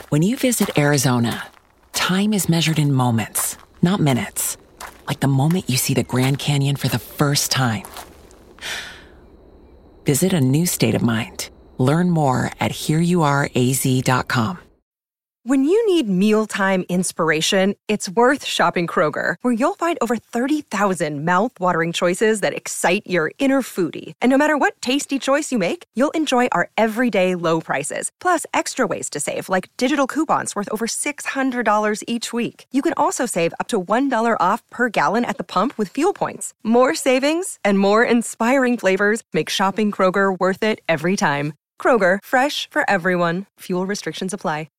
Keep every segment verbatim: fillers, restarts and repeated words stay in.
When you visit Arizona, time is measured in moments, not minutes. Like the moment you see the Grand Canyon for the first time. Visit a new state of mind. Learn more at here you are a z dot com. When you need mealtime inspiration, it's worth shopping Kroger, where you'll find over thirty thousand mouth-watering choices that excite your inner foodie. And no matter what tasty choice you make, you'll enjoy our everyday low prices, plus extra ways to save, like digital coupons worth over six hundred dollars each week. You can also save up to one dollar off per gallon at the pump with fuel points. More savings and more inspiring flavors make shopping Kroger worth it every time. Kroger, fresh for everyone. Fuel restrictions apply.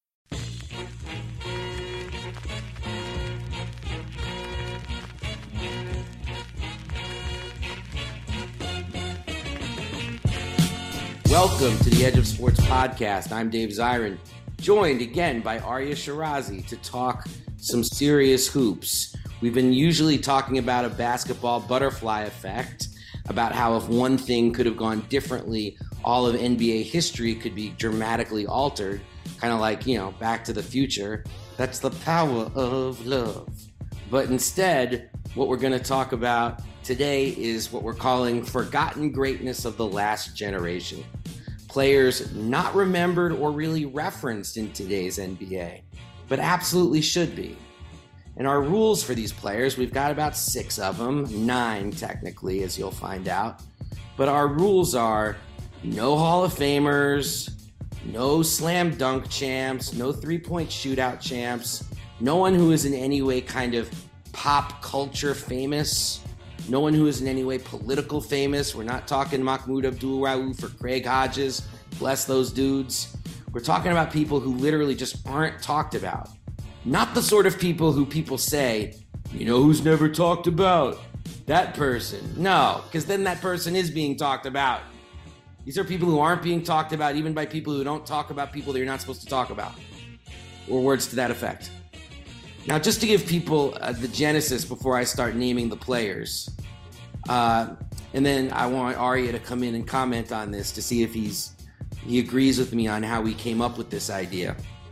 Welcome to the Edge of Sports podcast. I'm Dave Zirin, joined again by Arya Shirazi to talk some serious hoops. We've been usually talking about a basketball butterfly effect, about how if one thing could have gone differently, all of N B A history could be dramatically altered, kind of like, you know, Back to the Future. That's the power of love. But instead, what we're going to talk about today is what we're calling forgotten greatness of the last generation. Players not remembered or really referenced in today's N B A, but absolutely should be. And our rules for these players, we've got about six of them, nine technically, as you'll find out. But our rules are no Hall of Famers, no slam dunk champs, no three-point shootout champs, no one who is in any way kind of pop culture famous, no one who is in any way political famous. We're not talking Mahmoud Abdul-Rauf or Craig Hodges. Bless those dudes. We're talking about people who literally just aren't talked about. Not the sort of people who people say, you know who's never talked about? That person. No, because then that person is being talked about. These are people who aren't being talked about even by people who don't talk about people that you're not supposed to talk about. Or words to that effect. Now, just to give people uh, the genesis before I start naming the players, uh, and then I want Arya to come in and comment on this to see if he's he agrees with me on how we came up with this idea.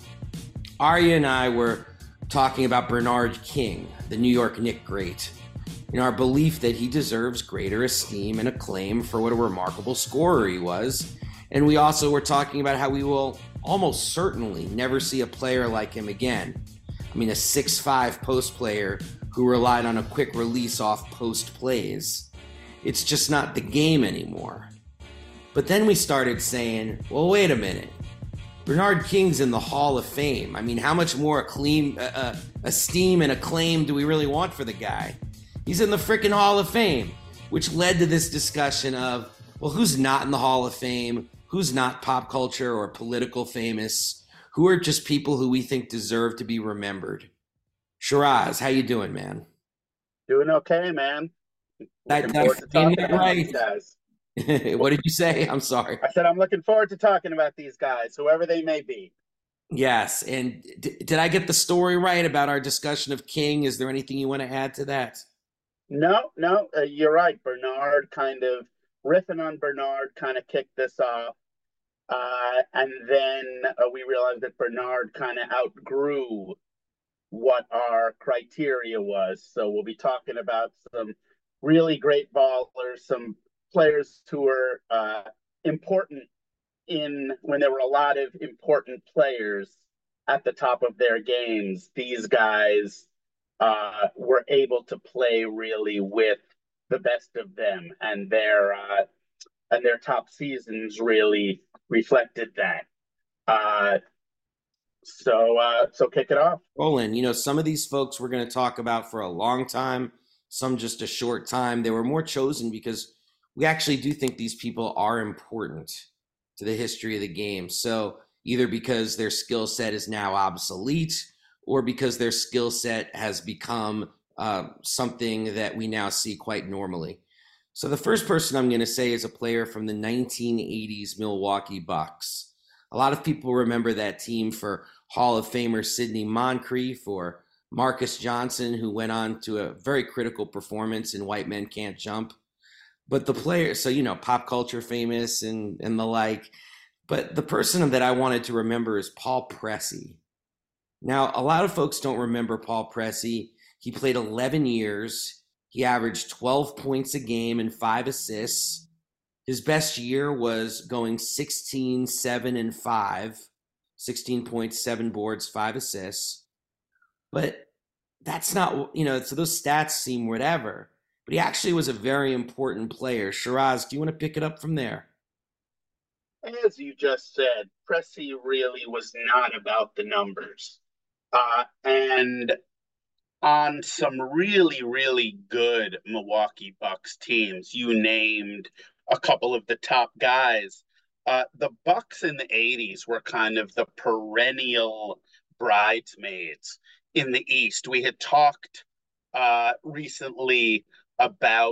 Arya and I were talking about Bernard King, the New York Knicks great, in our belief that he deserves greater esteem and acclaim for what a remarkable scorer he was. And we also were talking about how we will almost certainly never see a player like him again. I mean, a six five post player who relied on a quick release off post plays. It's just not the game anymore. But then we started saying, well, wait a minute. Bernard King's in the Hall of Fame. I mean, how much more acclaim, uh, uh, esteem and acclaim do we really want for the guy? He's in the frickin' Hall of Fame, which led to this discussion of, well, who's not in the Hall of Fame? Who's not pop culture or political famous? Who are just people who we think deserve to be remembered? Shiraz, how you doing, man? Doing okay, man. That, that, that right. Guys. What did you say? I'm sorry. I said I'm looking forward to talking about these guys, whoever they may be. Yes, and d- did I get the story right about our discussion of King? Is there anything you want to add to that? No, no, uh, you're right. Bernard kind of, riffing on Bernard kind of kicked this off. Uh, and then uh, we realized that Bernard kind of outgrew what our criteria was. So we'll be talking about some really great ballers, some players who were uh, important in when there were a lot of important players at the top of their games. These guys uh, were able to play really with the best of them, and their uh, and their top seasons really reflected that. Uh, so, uh, so kick it off. Roland, you know, some of these folks we're going to talk about for a long time, some just a short time. They were more chosen because we actually do think these people are important to the history of the game. So either because their skill set is now obsolete or because their skill set has become uh, something that we now see quite normally. So the first person I'm going to say is a player from the nineteen eighties Milwaukee Bucks. A lot of people remember that team for Hall of Famer Sidney Moncrief or Marcus Johnson, who went on to a very critical performance in White Men Can't Jump. But the player, so, you know, pop culture famous and, and the like. But the person that I wanted to remember is Paul Pressey. Now, a lot of folks don't remember Paul Pressey. He played eleven years. He averaged twelve points a game and five assists. His best year was going sixteen, seven, and five. sixteen points, seven boards, five assists. But that's not, you know, so those stats seem whatever. But he actually was a very important player. Shiraz, do you want to pick it up from there? As you just said, Pressey really was not about the numbers. Uh, and on some really, really good Milwaukee Bucks teams, you named a couple of the top guys. Uh, the Bucks in the eighties were kind of the perennial bridesmaids in the East. We had talked uh, recently about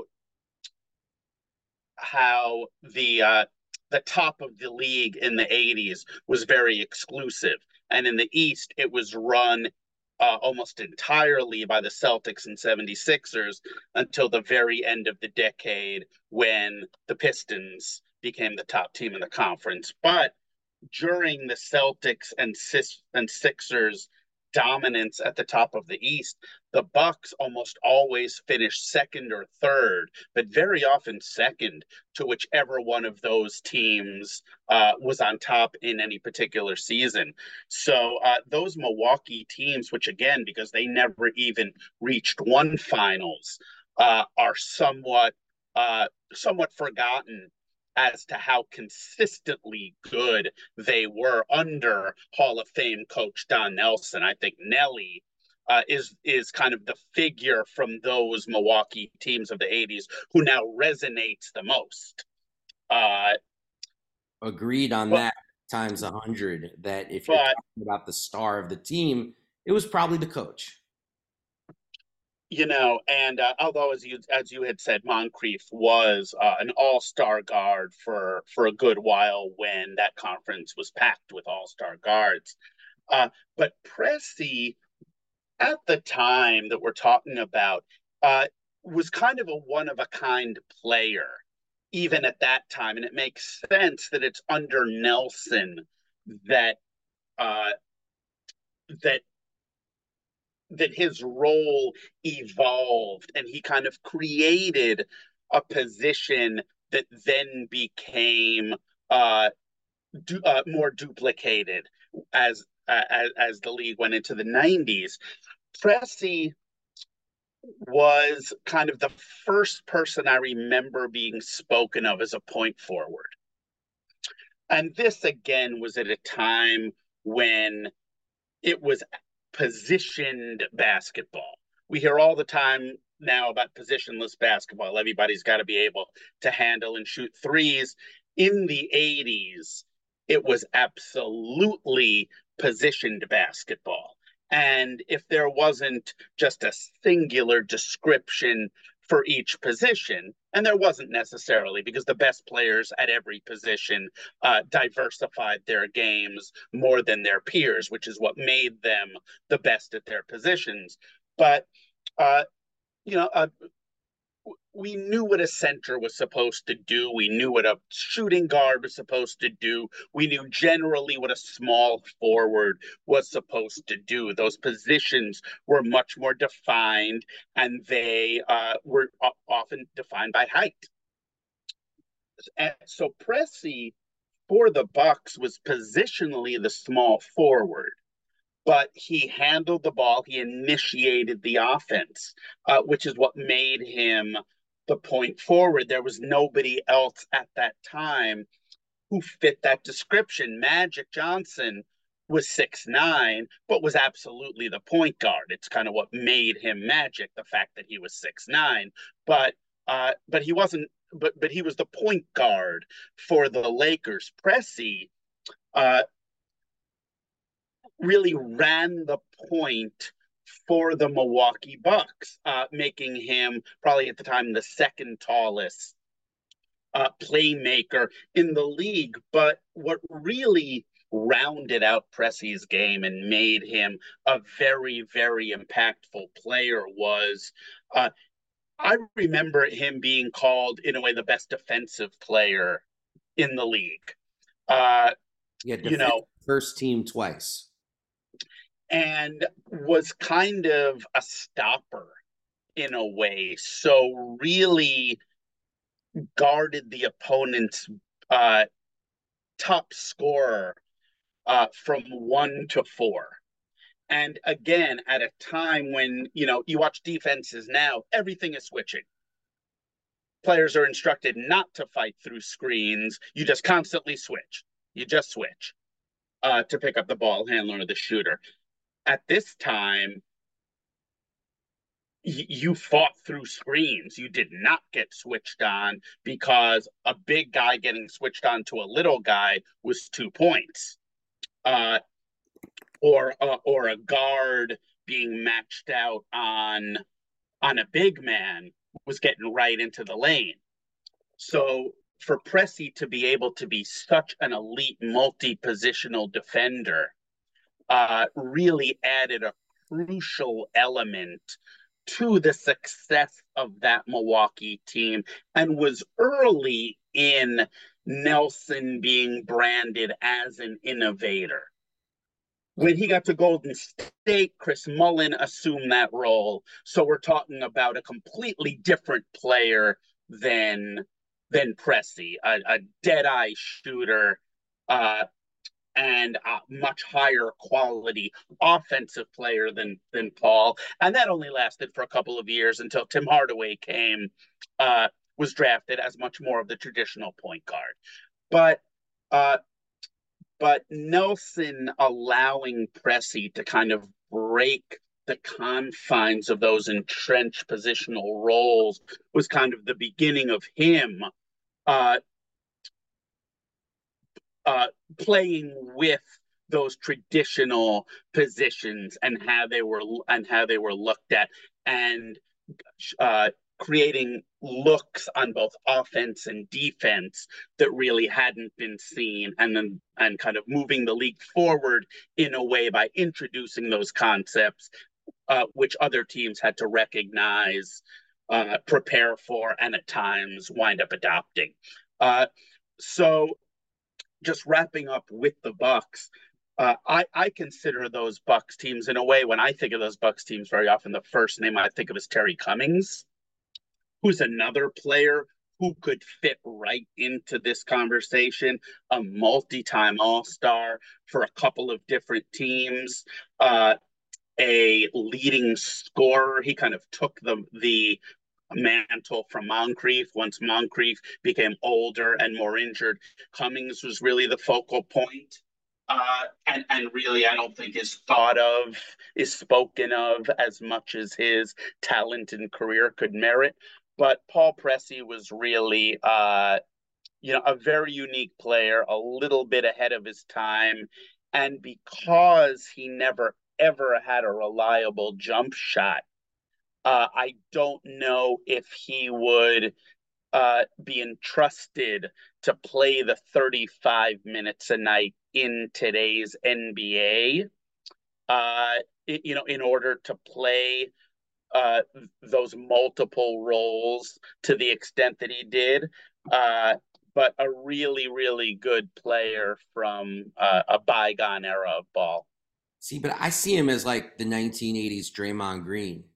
how the uh, the top of the league in the eighties was very exclusive. And in the East, it was run uh, almost entirely by the Celtics and seventy-sixers until the very end of the decade when the Pistons became the top team in the conference. But during the Celtics and, Sis- and Sixers dominance at the top of the East, the Bucks almost always finished second or third, but very often second to whichever one of those teams uh, was on top in any particular season. So uh, those Milwaukee teams, which again, because they never even reached one finals, uh, are somewhat uh, somewhat forgotten as to how consistently good they were under Hall of Fame coach Don Nelson. I think Nelly uh, is is kind of the figure from those Milwaukee teams of the eighties who now resonates the most. Uh, Agreed on but, that times a hundred, that if you're but, talking about the star of the team, it was probably the coach. You know, and uh, although as you as you had said, Moncrief was uh, an all-star guard for for a good while when that conference was packed with all-star guards. Uh, but Pressey, at the time that we're talking about, uh, was kind of a one-of-a-kind player, even at that time. And it makes sense that it's under Nelson that uh, that that his role evolved and he kind of created a position that then became uh, du- uh, more duplicated as, uh, as as the league went into the nineties. Pressey was kind of the first person I remember being spoken of as a point forward. And this again was at a time when it was positioned basketball. We hear all the time now about positionless basketball. Everybody's got to be able to handle and shoot threes. In the eighties, it was absolutely positioned basketball. And if there wasn't just a singular description for each position, and there wasn't necessarily, because the best players at every position uh, diversified their games more than their peers, which is what made them the best at their positions. But, uh, you know, uh, we knew what a center was supposed to do. We knew what a shooting guard was supposed to do. We knew generally what a small forward was supposed to do. Those positions were much more defined, and they uh, were often defined by height. And so Pressey, for the Bucks, was positionally the small forward, but he handled the ball. He initiated the offense, uh, which is what made him the point forward. There was nobody else at that time who fit that description. Magic Johnson was six nine, but was absolutely the point guard. It's kind of what made him Magic, the fact that he was six nine. But uh, but he wasn't. But but he was the point guard for the Lakers. Pressey uh, really ran the point for the Milwaukee Bucks, uh, making him probably at the time the second tallest uh, playmaker in the league. But what really rounded out Pressey's game and made him a very, very impactful player was uh, I remember him being called, in a way, the best defensive player in the league. Uh, Yeah, you know, first team twice. and was kind of a stopper in a way. So really guarded the opponent's uh, top scorer uh, from one to four. And again, at a time when, you know, you watch defenses now, everything is switching. Players are instructed not to fight through screens. You just constantly switch. You just switch uh, to pick up the ball handler or the shooter. At this time, y- you fought through screens. You did not get switched on because a big guy getting switched on to a little guy was two points. Uh, or uh, or a guard being matched out on on a big man was getting right into the lane. So for Pressey to be able to be such an elite multi-positional defender uh, really added a crucial element to the success of that Milwaukee team and was early in Nelson being branded as an innovator. When he got to Golden State, Chris Mullin assumed that role. So we're talking about a completely different player than than Pressey, a, a dead-eye shooter uh, and a much higher quality offensive player than than Paul. And that only lasted for a couple of years until Tim Hardaway came, uh, was drafted as much more of the traditional point guard. But uh, but Nelson allowing Pressey to kind of break the confines of those entrenched positional roles was kind of the beginning of him uh, uh, playing with those traditional positions and how they were and how they were looked at, and uh, creating looks on both offense and defense that really hadn't been seen, and then and kind of moving the league forward in a way by introducing those concepts, uh, which other teams had to recognize, uh, prepare for, and at times wind up adopting. Uh, so, just wrapping up with the Bucks. Uh, I, I consider those Bucks teams, in a way, when I think of those Bucks teams, very often the first name I think of is Terry Cummings, who's another player who could fit right into this conversation, a multi-time All-Star for a couple of different teams, uh, a leading scorer. He kind of took the the mantle from Moncrief. Once Moncrief became older and more injured, Cummings was really the focal point. Uh, and, and really, I don't think is thought of, is spoken of as much as his talent and career could merit. But Paul Pressey was really, uh, you know, a very unique player, a little bit ahead of his time. And because he never, ever had a reliable jump shot, uh, I don't know if he would uh, be entrusted to play the thirty-five minutes a night in today's N B A, uh, you know, in order to play uh, those multiple roles to the extent that he did. Uh, but a really, really good player from uh, a bygone era of ball. See, but I see him as like the nineteen eighties Draymond Green.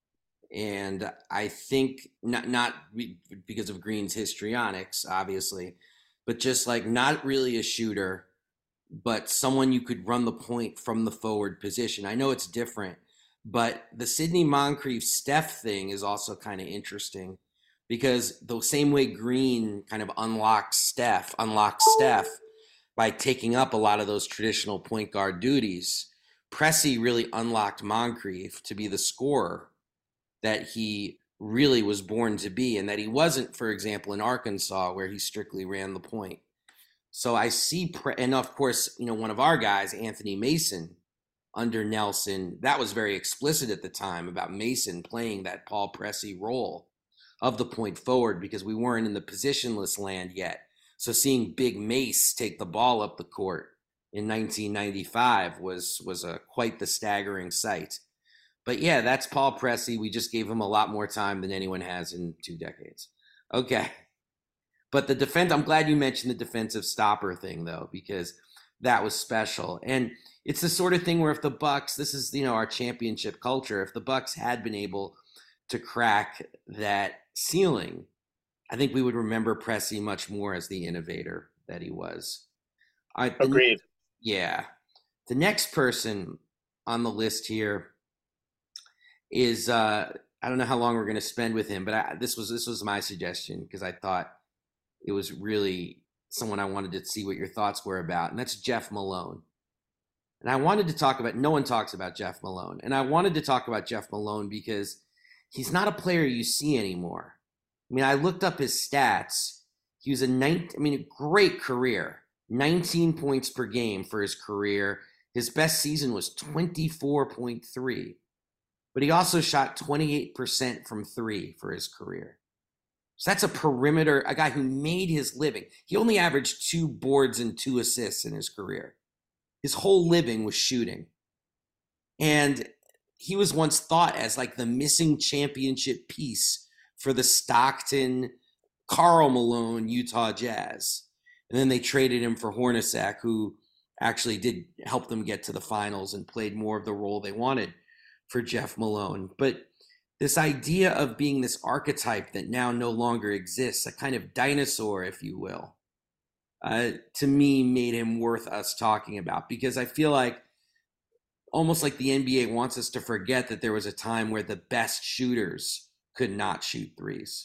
And I think not not because of Green's histrionics, obviously, but just like not really a shooter, but someone you could run the point from the forward position. I know it's different, but the Sidney Moncrief Steph thing is also kind of interesting because the same way Green kind of unlocks Steph, unlocks Steph by taking up a lot of those traditional point guard duties, Pressey really unlocked Moncrief to be the scorer that he really was born to be, and that he wasn't, for example, in Arkansas, where he strictly ran the point. So I see, and of course, you know, one of our guys, Anthony Mason, under Nelson, that was very explicit at the time about Mason playing that Paul Pressey role of the point forward because we weren't in the positionless land yet. So seeing Big Mace take the ball up the court in nineteen ninety-five was was a quite the staggering sight. But yeah, that's Paul Pressey. We just gave him a lot more time than anyone has in two decades. Okay. But the defense, I'm glad you mentioned the defensive stopper thing, though, because that was special. And it's the sort of thing where if the Bucks, this is, you know, our championship culture, if the Bucks had been able to crack that ceiling, I think we would remember Pressey much more as the innovator that he was. I, the, Agreed. Yeah. The next person on the list here is, uh, I don't know how long we're going to spend with him, but I, this was this was my suggestion because I thought it was really someone I wanted to see what your thoughts were about, and that's Jeff Malone. And I wanted to talk about, no one talks about Jeff Malone, and I wanted to talk about Jeff Malone because he's not a player you see anymore. I mean, I looked up his stats. He was a nine, I mean, a great career, nineteen points per game for his career. His best season was twenty-four point three. But he also shot twenty-eight percent from three for his career. So that's a perimeter, a guy who made his living. He only averaged two boards and two assists in his career. His whole living was shooting. And he was once thought as like the missing championship piece for the Stockton, Karl Malone, Utah Jazz. And then they traded him for Hornacek, who actually did help them get to the finals and played more of the role they wanted for Jeff Malone. But this idea of being this archetype that now no longer exists, a kind of dinosaur, if you will, uh, to me made him worth us talking about, because I feel like almost like the N B A wants us to forget that there was a time where the best shooters could not shoot threes.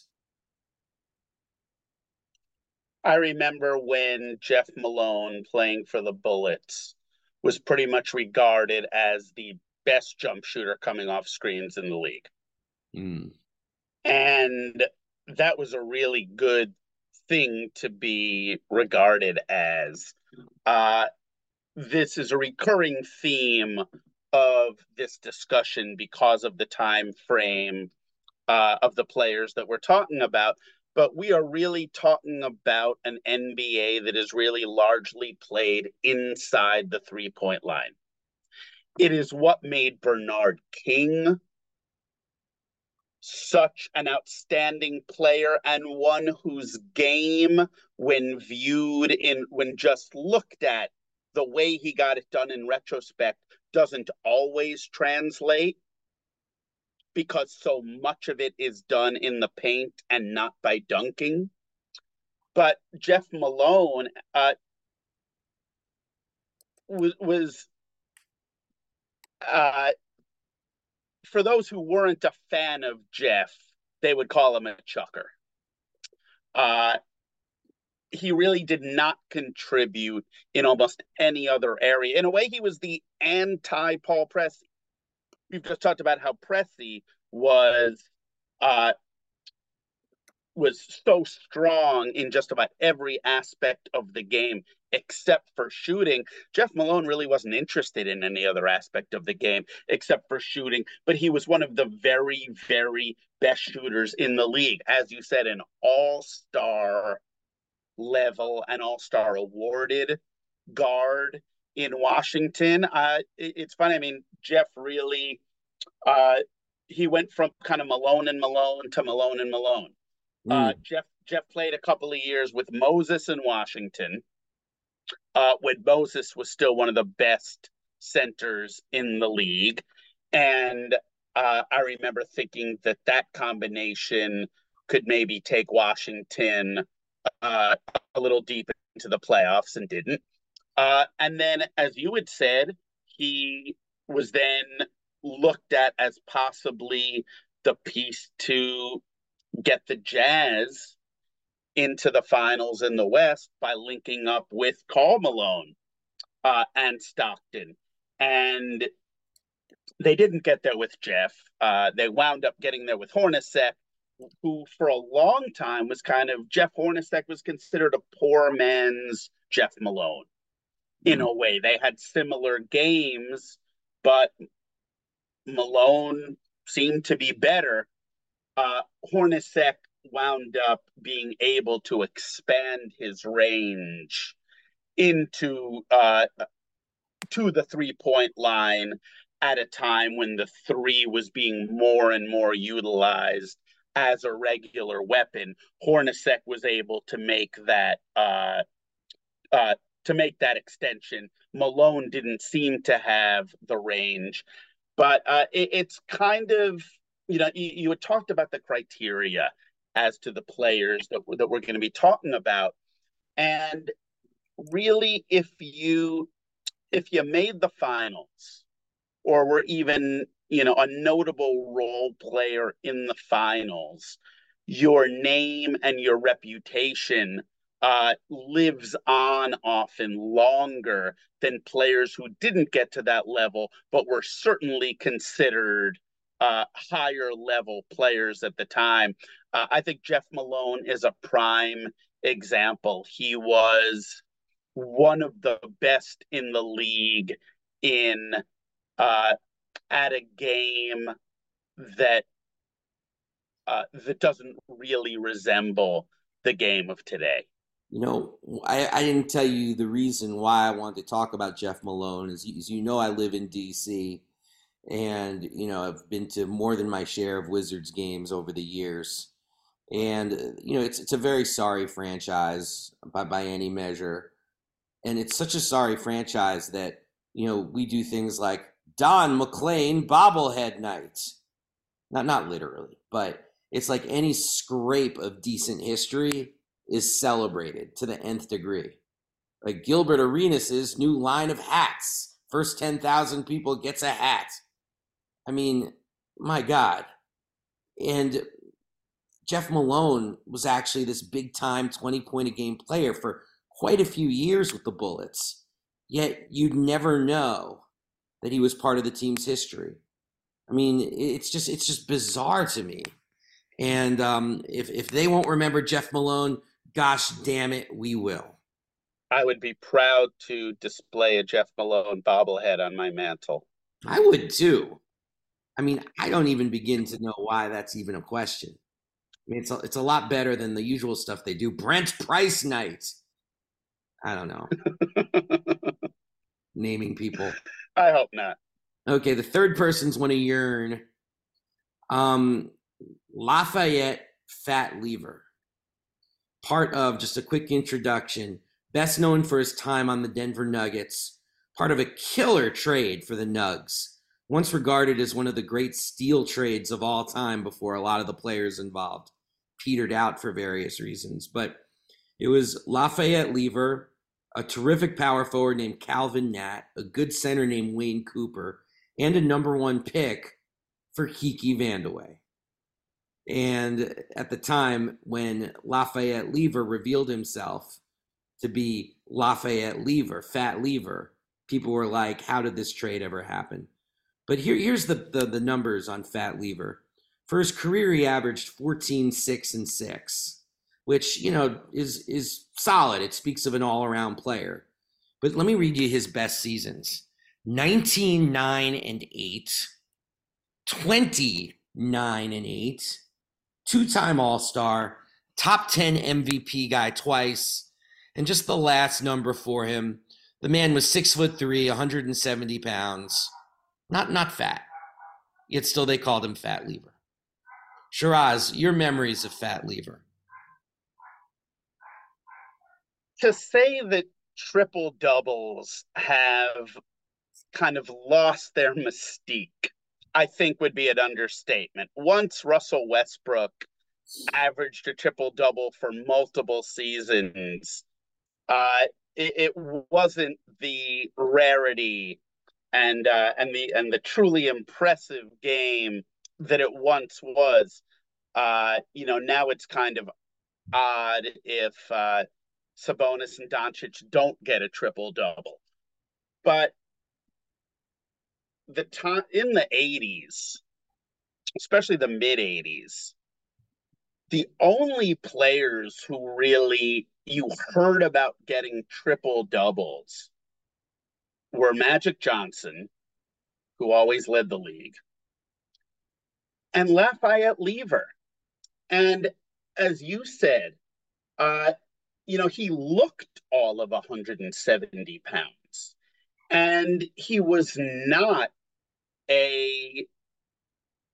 I remember when Jeff Malone, playing for the Bullets, was pretty much regarded as the best jump shooter coming off screens in the league. Mm. And that was a really good thing to be regarded as. Uh, this is a recurring theme of this discussion because of the time frame uh, of the players that we're talking about. But we are really talking about an N B A that is really largely played inside the three-point line. It is what made Bernard King such an outstanding player, and one whose game, when viewed in, when just looked at the way he got it done in retrospect, doesn't always translate, because so much of it is done in the paint and not by dunking. But Jeff Malone uh, was, was uh, for those who weren't a fan of Jeff, they would call him a chucker. Uh, he really did not contribute in almost any other area. In a way, he was the anti-Paul Pressey. We've just talked about how Pressey was uh, was so strong in just about every aspect of the game except for shooting. Jeff Malone really wasn't interested in any other aspect of the game except for shooting, but he was one of the very, very best shooters in the league. As you said, an all-star level, an all-star awarded guard in Washington. Uh, it, it's funny. I mean, Jeff really, uh, he went from kind of Malone and Malone to Malone and Malone. Uh, Jeff Jeff played a couple of years with Moses in Washington, uh, when Moses was still one of the best centers in the league. And uh, I remember thinking that that combination could maybe take Washington uh, a little deep into the playoffs, and didn't. Uh, and then, as you had said, he was then looked at as possibly the piece to get the Jazz into the finals in the West by linking up with Karl Malone uh, and Stockton. And they didn't get there with Jeff. Uh, they wound up getting there with Hornacek, who for a long time was kind of, Jeff Hornacek was considered a poor man's Jeff Malone. In a way, they had similar games, but Malone seemed to be better. Uh, Hornacek wound up being able to expand his range into uh, to the three-point line at a time when the three was being more and more utilized as a regular weapon. Hornacek was able to make that uh, uh, to make that extension. Malone didn't seem to have the range, but uh, it, it's kind of, you know, you, you had talked about the criteria as to the players that, that we're going to be talking about. And really, if you if you made the finals or were even, you know, a notable role player in the finals, your name and your reputation uh, lives on often longer than players who didn't get to that level, but were certainly considered uh, higher level players at the time. Uh, I think Jeff Malone is a prime example. He was one of the best in the league in uh, at a game that uh, that doesn't really resemble the game of today. You know, I, I didn't tell you the reason why I wanted to talk about Jeff Malone. As, as you know, I live in D C, and you know I've been to more than my share of Wizards games over the years. And you know, it's it's a very sorry franchise by by any measure. And it's such a sorry franchise that, you know, we do things like Don McClain bobblehead night. Not not literally, but it's like any scrape of decent history is celebrated to the nth degree. Like Gilbert Arenas' new line of hats. First ten thousand people gets a hat. I mean, my God. And Jeff Malone was actually this big-time twenty-point-a-game player for quite a few years with the Bullets, yet you'd never know that he was part of the team's history. I mean, it's just it's just bizarre to me. And um, if if they won't remember Jeff Malone, gosh damn it, we will. I would be proud to display a Jeff Malone bobblehead on my mantle. I would too. I mean, I don't even begin to know why that's even a question. I mean, it's a, it's a lot better than the usual stuff they do. Brent Price night. I don't know. Naming people. I hope not. Okay, the third person's one of yourn. Um, Lafayette Fat Lever. Part of, just a quick introduction, best known for his time on the Denver Nuggets. Part of a killer trade for the Nugs. Once regarded as one of the great steal trades of all time before a lot of the players involved petered out for various reasons. But it was Lafayette Lever, a terrific power forward named Calvin Nat, a good center named Wayne Cooper, and a number one pick for Kiki Vandeweghe. And at the time when Lafayette Lever revealed himself to be Lafayette Lever, Fat Lever, people were like, how did this trade ever happen? But here, here's the, the, the numbers on Fat Lever. For his career, he averaged fourteen, six, and six, which, you know, is is solid. It speaks of an all-around player. But let me read you his best seasons. nineteen, nine, and eight, twenty-nine, and eight, two-time All-Star, top ten M V P guy twice, and just the last number for him, the man was six foot three, one hundred seventy pounds. Not not fat, yet still they called him Fat Lever. Shiraz, your memories of Fat Lever. To say that triple doubles have kind of lost their mystique, I think would be an understatement. Once Russell Westbrook averaged a triple double for multiple seasons, uh, it, it wasn't the rarity and uh, and the and the truly impressive game that it once was. Uh, you know, now it's kind of odd if uh, Sabonis and Doncic don't get a triple double, but the time in the eighties, especially the mid eighties, the only players who really you heard about getting triple doubles were Magic Johnson, who always led the league, and Lafayette Lever. And as you said, uh, you know, he looked all of one hundred seventy pounds, and he was not a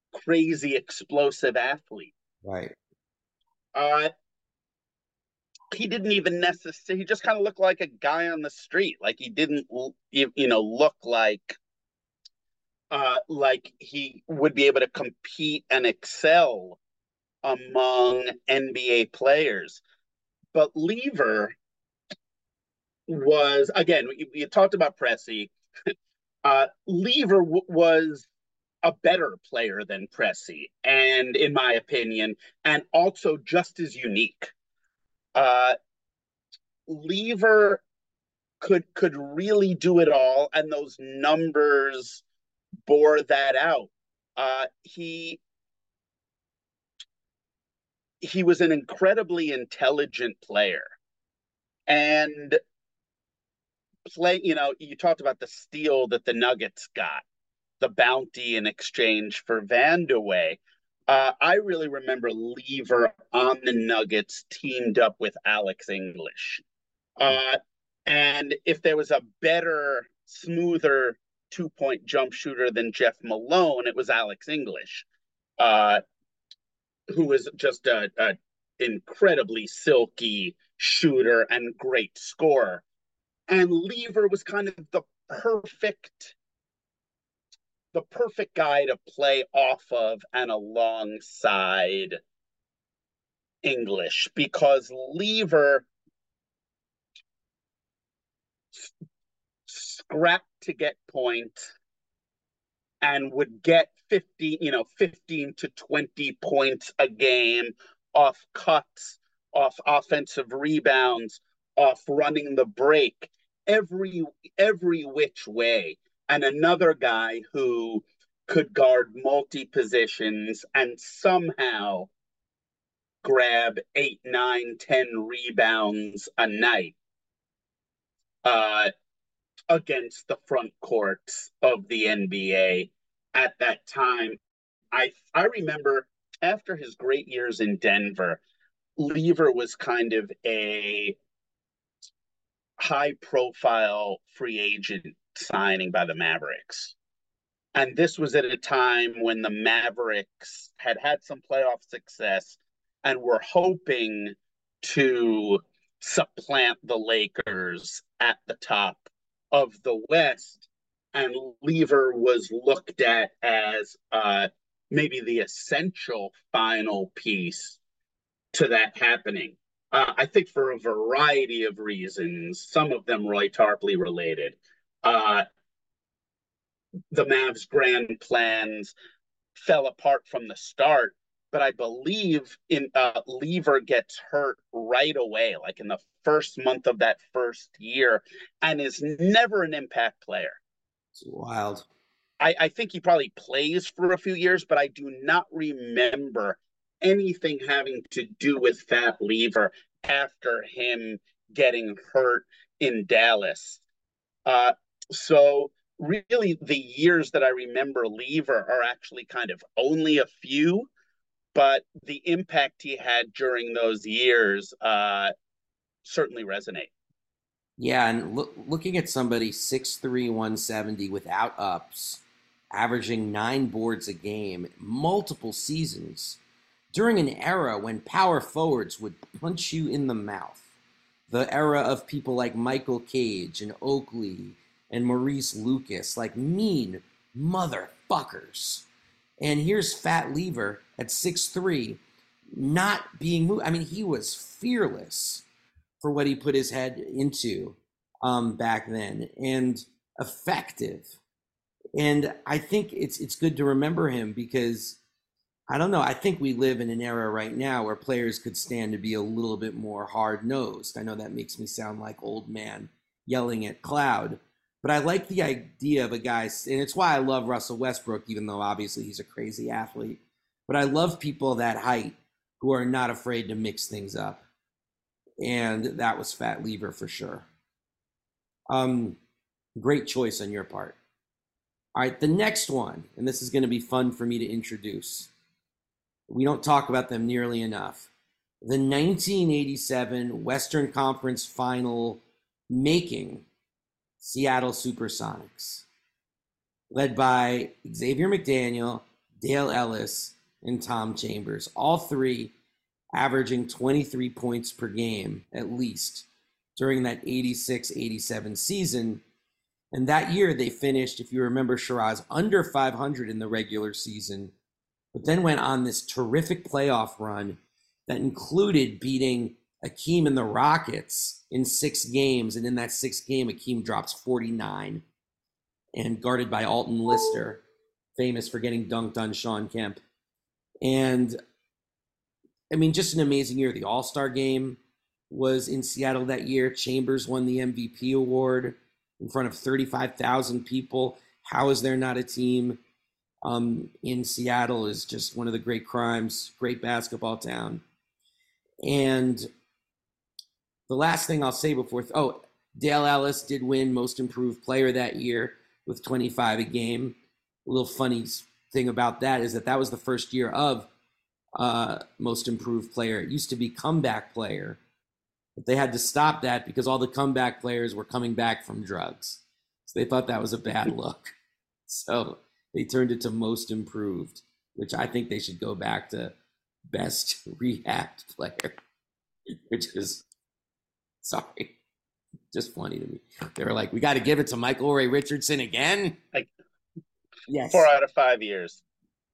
crazy explosive athlete. Right. Uh, he didn't even necessarily, he just kind of looked like a guy on the street. Like he didn't, you know, look like, uh, like he would be able to compete and excel among N B A players. But Lever was, again, you, you talked about Pressey. Uh, Lever w- was a better player than Pressey, and in my opinion, and also just as unique. Uh, Lever could could really do it all, and those numbers bore that out. Uh, he he was an incredibly intelligent player, and play. You know, you talked about the steal that the Nuggets got, the bounty in exchange for Vandeweghe. Uh, I really remember Lever on the Nuggets teamed up with Alex English. Uh, and if there was a better, smoother two-point jump shooter than Jeff Malone, it was Alex English, uh, who was just a, a incredibly silky shooter and great scorer. And Lever was kind of the perfect the perfect guy to play off of and alongside English, because Lever scrapped to get points and would get fifteen, you know, fifteen to twenty points a game off cuts, off offensive rebounds, off running the break, every every which way. And another guy who could guard multi positions and somehow grab eight, nine, ten rebounds a night uh, against the front courts of the N B A at that time. I I remember after his great years in Denver, Lever was kind of a high-profile free agent signing by the Mavericks. And this was at a time when the Mavericks had had some playoff success and were hoping to supplant the Lakers at the top of the West. And Lever was looked at as uh, maybe the essential final piece to that happening. Uh, I think for a variety of reasons, some of them Roy Tarpley related. Uh, the Mavs' grand plans fell apart from the start, but I believe in uh, Lever gets hurt right away, like in the first month of that first year, and is never an impact player. It's wild. I, I think he probably plays for a few years, but I do not remember anything having to do with Fat Lever after him getting hurt in Dallas. Uh, so really the years that I remember Lever are actually kind of only a few, but the impact he had during those years uh, certainly resonate. Yeah, and look, looking at somebody six three, one seventy without ups, averaging nine boards a game, multiple seasons, during an era when power forwards would punch you in the mouth. The era of people like Michael Cage and Oakley and Maurice Lucas, like mean motherfuckers. And here's Fat Lever at six three, not being moved. I mean, he was fearless for what he put his head into um, back then, and effective. And I think it's it's good to remember him because, I don't know, I think we live in an era right now where players could stand to be a little bit more hard-nosed. I know that makes me sound like old man yelling at cloud, but I like the idea of a guy, and it's why I love Russell Westbrook, even though obviously he's a crazy athlete. But I love people that height who are not afraid to mix things up. And that was Fat Lever for sure. Um, great choice on your part. All right, the next one, and this is going to be fun for me to introduce. We don't talk about them nearly enough. The nineteen eighty-seven Western Conference Final making Seattle Supersonics, led by Xavier McDaniel, Dale Ellis, and Tom Chambers. All three averaging twenty-three points per game at least during that eighty-six eighty-seven season. And that year they finished, if you remember, Shiraz, under five hundred in the regular season, but then went on this terrific playoff run that included beating Akeem and the Rockets in six games. And in that sixth game, Akeem drops forty-nine and guarded by Alton Lister, famous for getting dunked on Sean Kemp. And I mean, just an amazing year. The All-Star game was in Seattle that year. Chambers won the M V P award in front of thirty-five thousand people. How is there not a team um, in Seattle is just one of the great crimes, great basketball town. And the last thing I'll say before, th- oh, Dale Ellis did win Most Improved Player that year with twenty-five a game. A little funny thing about that is that that was the first year of uh, Most Improved Player. It used to be Comeback Player, but they had to stop that because all the comeback players were coming back from drugs. So they thought that was a bad look. So they turned it to Most Improved, which I think they should go back to Best Rehabbed Player, which is, sorry, just funny to me. They were like, we got to give it to Michael Ray Richardson again? Like, yes. Four out of five years.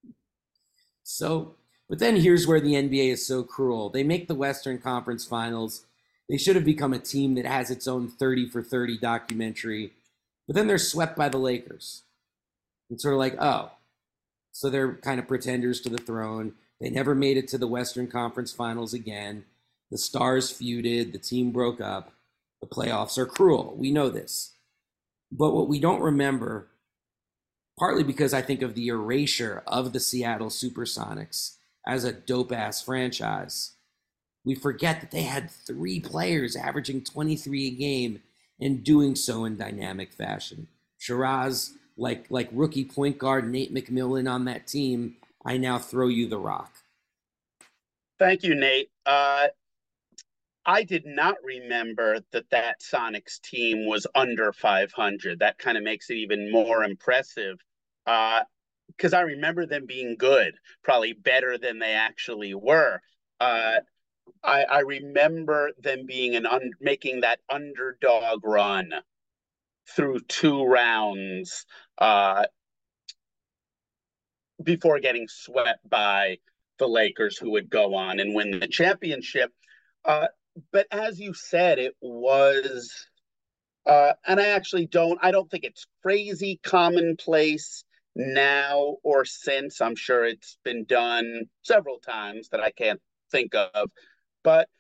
So, but then here's where the N B A is so cruel. They make the Western Conference Finals. They should have become a team that has its own thirty for thirty documentary. But then they're swept by the Lakers. It's sort of like, oh, so they're kind of pretenders to the throne. They never made it to the Western Conference Finals again. The stars feuded. The team broke up. The playoffs are cruel. We know this. But what we don't remember, partly because I think of the erasure of the Seattle Supersonics as a dope-ass franchise, we forget that they had three players averaging twenty-three a game and doing so in dynamic fashion. Shiraz, like like rookie point guard Nate McMillan on that team, I now throw you the rock. Thank you, Nate. Uh, I did not remember that that Sonics team was under five hundred. That kind of makes it even more impressive because uh, I remember them being good, probably better than they actually were. Uh, I, I remember them being an un- making that underdog run through two rounds uh, before getting swept by the Lakers, who would go on and win the championship. Uh, but as you said, it was, uh, and I actually don't, I don't think it's crazy commonplace now or since. I'm sure it's been done several times that I can't think of. But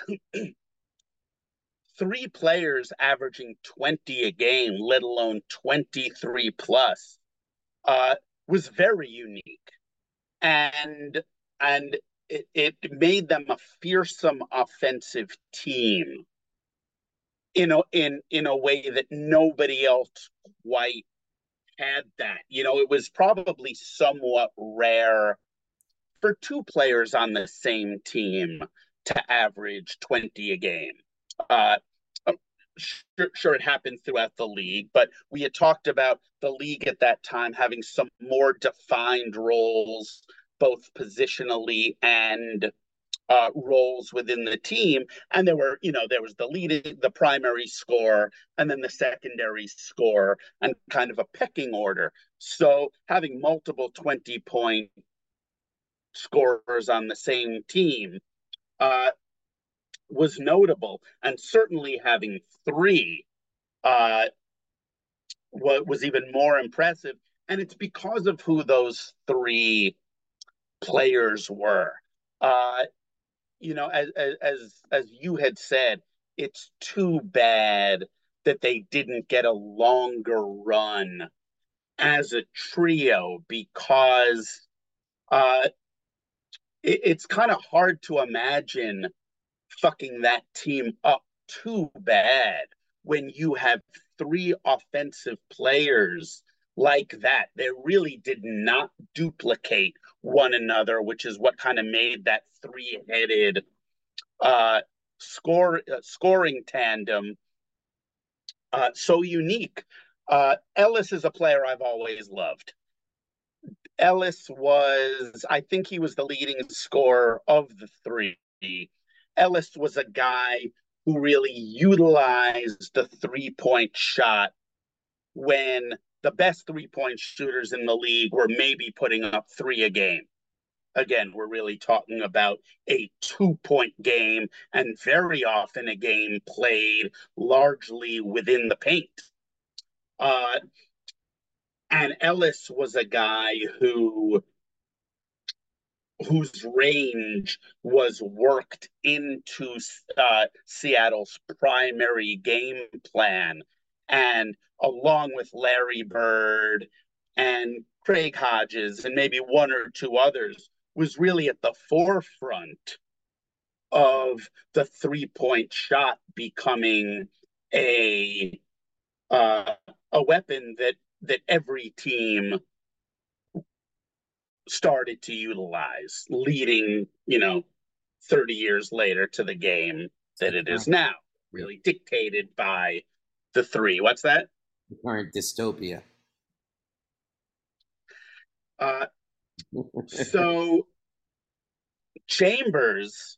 three players averaging twenty a game, let alone twenty-three plus, uh, was very unique. And and it, it made them a fearsome offensive team in a, in, in a way that nobody else quite had that. You know, it was probably somewhat rare for two players on the same team to average twenty a game. Uh, sure, sure, it happened throughout the league, but we had talked about the league at that time having some more defined roles, both positionally and uh, roles within the team. And there were, you know, there was the lead, the primary scorer, and then the secondary scorer, and kind of a pecking order. So having multiple twenty-point scorers on the same team uh, was notable, and certainly having three uh, was even more impressive. And it's because of who those three players were. Uh, you know, as as as you had said, it's too bad that they didn't get a longer run as a trio because uh, it, it's kind of hard to imagine fucking that team up too bad when you have three offensive players like that. They really did not duplicate one another, which is what kind of made that three-headed uh, score uh, scoring tandem uh, so unique. Uh, Ellis is a player I've always loved. Ellis was, I think he was the leading scorer of the three. Ellis was a guy who really utilized the three-point shot when the best three-point shooters in the league were maybe putting up three a game. Again, we're really talking about a two-point game, and very often a game played largely within the paint. Uh, and Ellis was a guy who whose range was worked into uh, Seattle's primary game plan. And along with Larry Bird and Craig Hodges and maybe one or two others, was really at the forefront of the three-point shot becoming a uh, a weapon that that every team started to utilize, leading, you know, thirty years later to the game that it is now, really dictated by the three. What's that? The current dystopia. Uh, so Chambers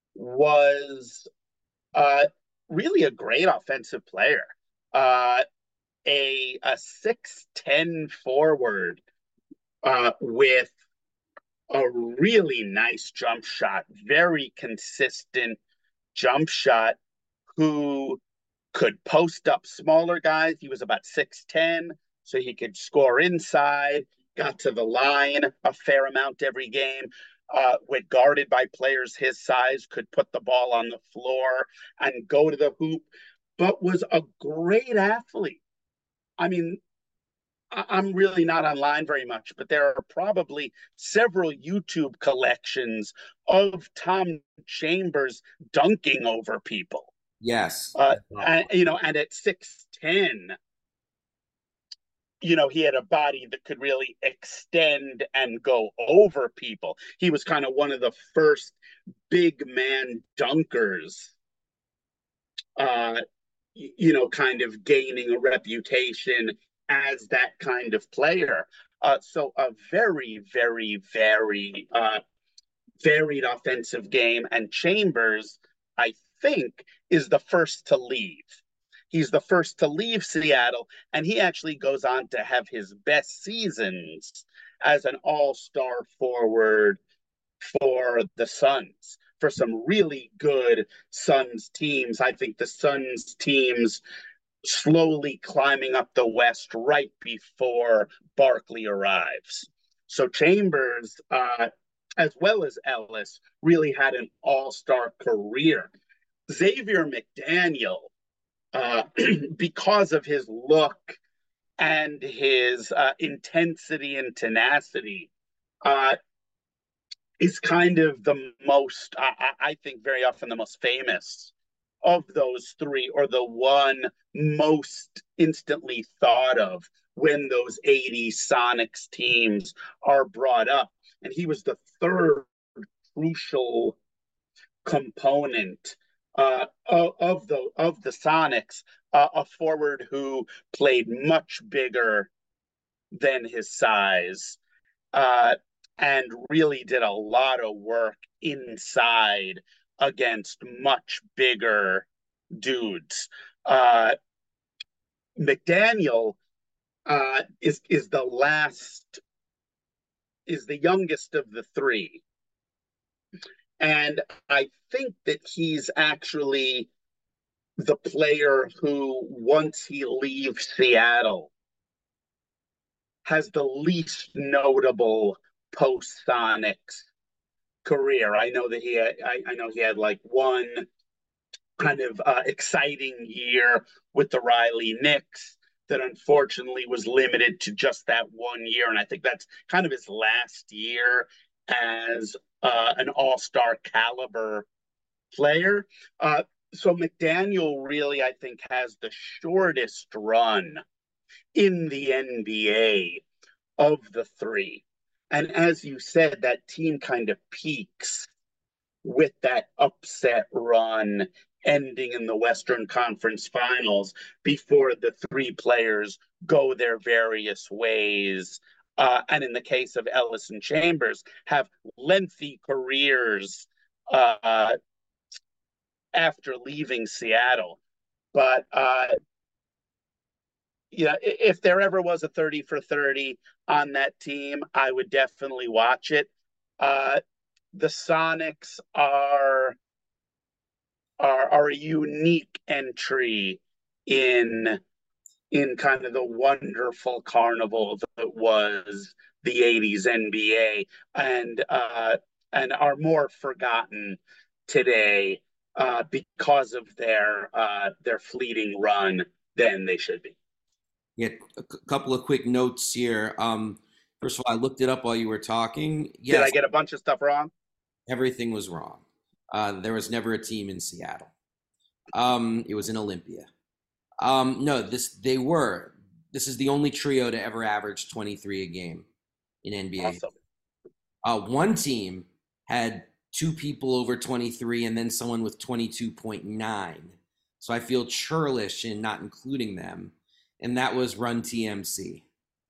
was uh, really a great offensive player. Uh, a a six ten forward uh, with a really nice jump shot, very consistent jump shot, who could post up smaller guys. He was about six ten, so he could score inside, got to the line a fair amount every game. Uh, when guarded by players his size, could put the ball on the floor and go to the hoop, but was a great athlete. I mean, I'm really not online very much, but there are probably several YouTube collections of Tom Chambers dunking over people. Yes. Uh, and, you know, and at six ten, you know, he had a body that could really extend and go over people. He was kind of one of the first big man dunkers, uh, you know, kind of gaining a reputation as that kind of player. Uh, so a very, very, very uh, varied offensive game. And Chambers, I think, is the first to leave. He's the first to leave Seattle, and he actually goes on to have his best seasons as an all-star forward for the Suns, for some really good Suns teams. I think the Suns teams slowly climbing up the West right before Barkley arrives. So Chambers, uh, as well as Ellis, really had an all-star career. Xavier McDaniel, uh, because of his look and his uh, intensity and tenacity, uh, is kind of the most, I, I think, very often the most famous of those three, or the one most instantly thought of when those eighties Sonics teams are brought up. And he was the third crucial component uh, of the of the Sonics, uh, a forward who played much bigger than his size, uh, and really did a lot of work inside against much bigger dudes. Uh, McDaniel uh, is is the last, is the youngest of the three. And I think that he's actually the player who, once he leaves Seattle, has the least notable post-Sonics career. I know that he had, I, I know he had like one kind of uh, exciting year with the Riley Knicks that unfortunately was limited to just that one year. And I think that's kind of his last year as uh, an all-star caliber player. Uh, so McDaniel really, I think, has the shortest run in the N B A of the three. And as you said, that team kind of peaks with that upset run ending in the Western Conference Finals before the three players go their various ways. Uh, and in the case of Ellis and Chambers, have lengthy careers uh, after leaving Seattle. But uh, yeah, if there ever was a thirty for thirty on that team, I would definitely watch it. Uh, the Sonics are are are a unique entry in in kind of the wonderful carnival that was the eighties N B A, and uh, and are more forgotten today uh, because of their uh, their fleeting run than they should be. Yeah, a c- couple of quick notes here. Um, first of all, I looked it up while you were talking. Did Yes, I get a bunch of stuff wrong? everything was wrong. Uh, there was never a team in Seattle. Um, it was in Olympia. Um, no, this they were. This is the only trio to ever average twenty-three a game in N B A. Awesome. Uh, one team had two people over twenty-three and then someone with twenty-two point nine. So I feel churlish in not including them. And that was Run T M C.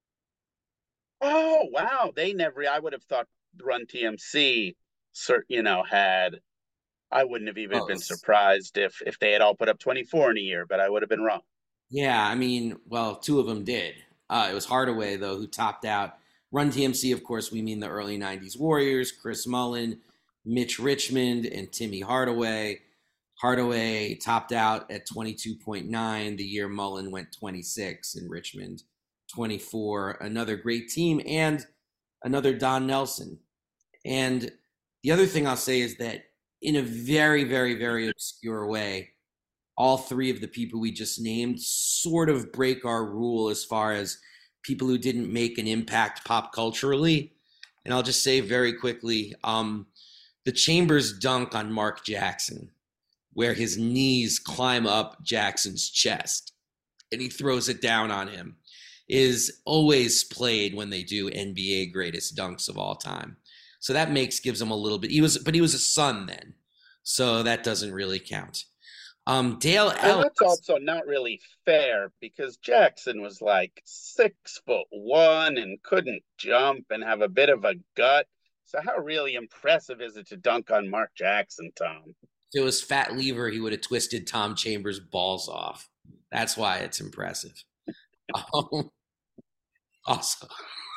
Oh wow, they never. I would have thought Run T M C, you know, had. I wouldn't have even been Close. surprised if if they had all put up twenty-four in a year, but I would have been wrong. Yeah, I mean, well, two of them did. Uh, it was Hardaway, though, who topped out. Run T M C, of course, we mean the early nineties Warriors, Chris Mullin, Mitch Richmond, and Timmy Hardaway. Hardaway topped out at twenty-two point nine the year Mullin went twenty-six and Richmond twenty-four. Another great team and another Don Nelson. And the other thing I'll say is that in a very, very, very obscure way, all three of the people we just named sort of break our rule as far as people who didn't make an impact pop culturally. And I'll just say very quickly, um, the Chambers dunk on Mark Jackson, where his knees climb up Jackson's chest and he throws it down on him, is always played when they do N B A greatest dunks of all time. So that makes gives him a little bit. He was, but he was a son then, so that doesn't really count. Um, Dale And Ellis. that's also not really fair because Jackson was like six foot one and couldn't jump and have a bit of a gut. So how really impressive is it to dunk on Mark Jackson, Tom? If it was Fat Lever, he would have twisted Tom Chambers' balls off. That's why it's impressive. Um, also,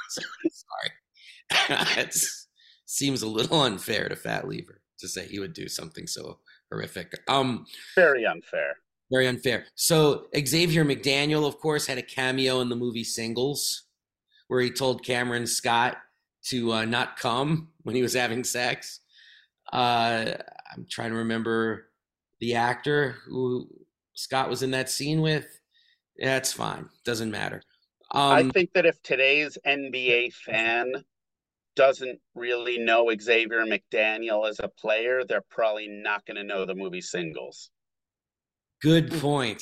sorry, it seems a little unfair to Fat Lever to say he would do something so horrific. Um, Very unfair. Very unfair. So Xavier McDaniel, of course, had a cameo in the movie Singles, where he told Cameron Scott to uh, not come when he was having sex. Uh, I'm trying to remember the actor who Scott was in that scene with. Yeah, it's fine. Doesn't matter. Um, I think that if today's N B A fan doesn't really know Xavier McDaniel as a player, they're probably not going to know the movie Singles. Good point.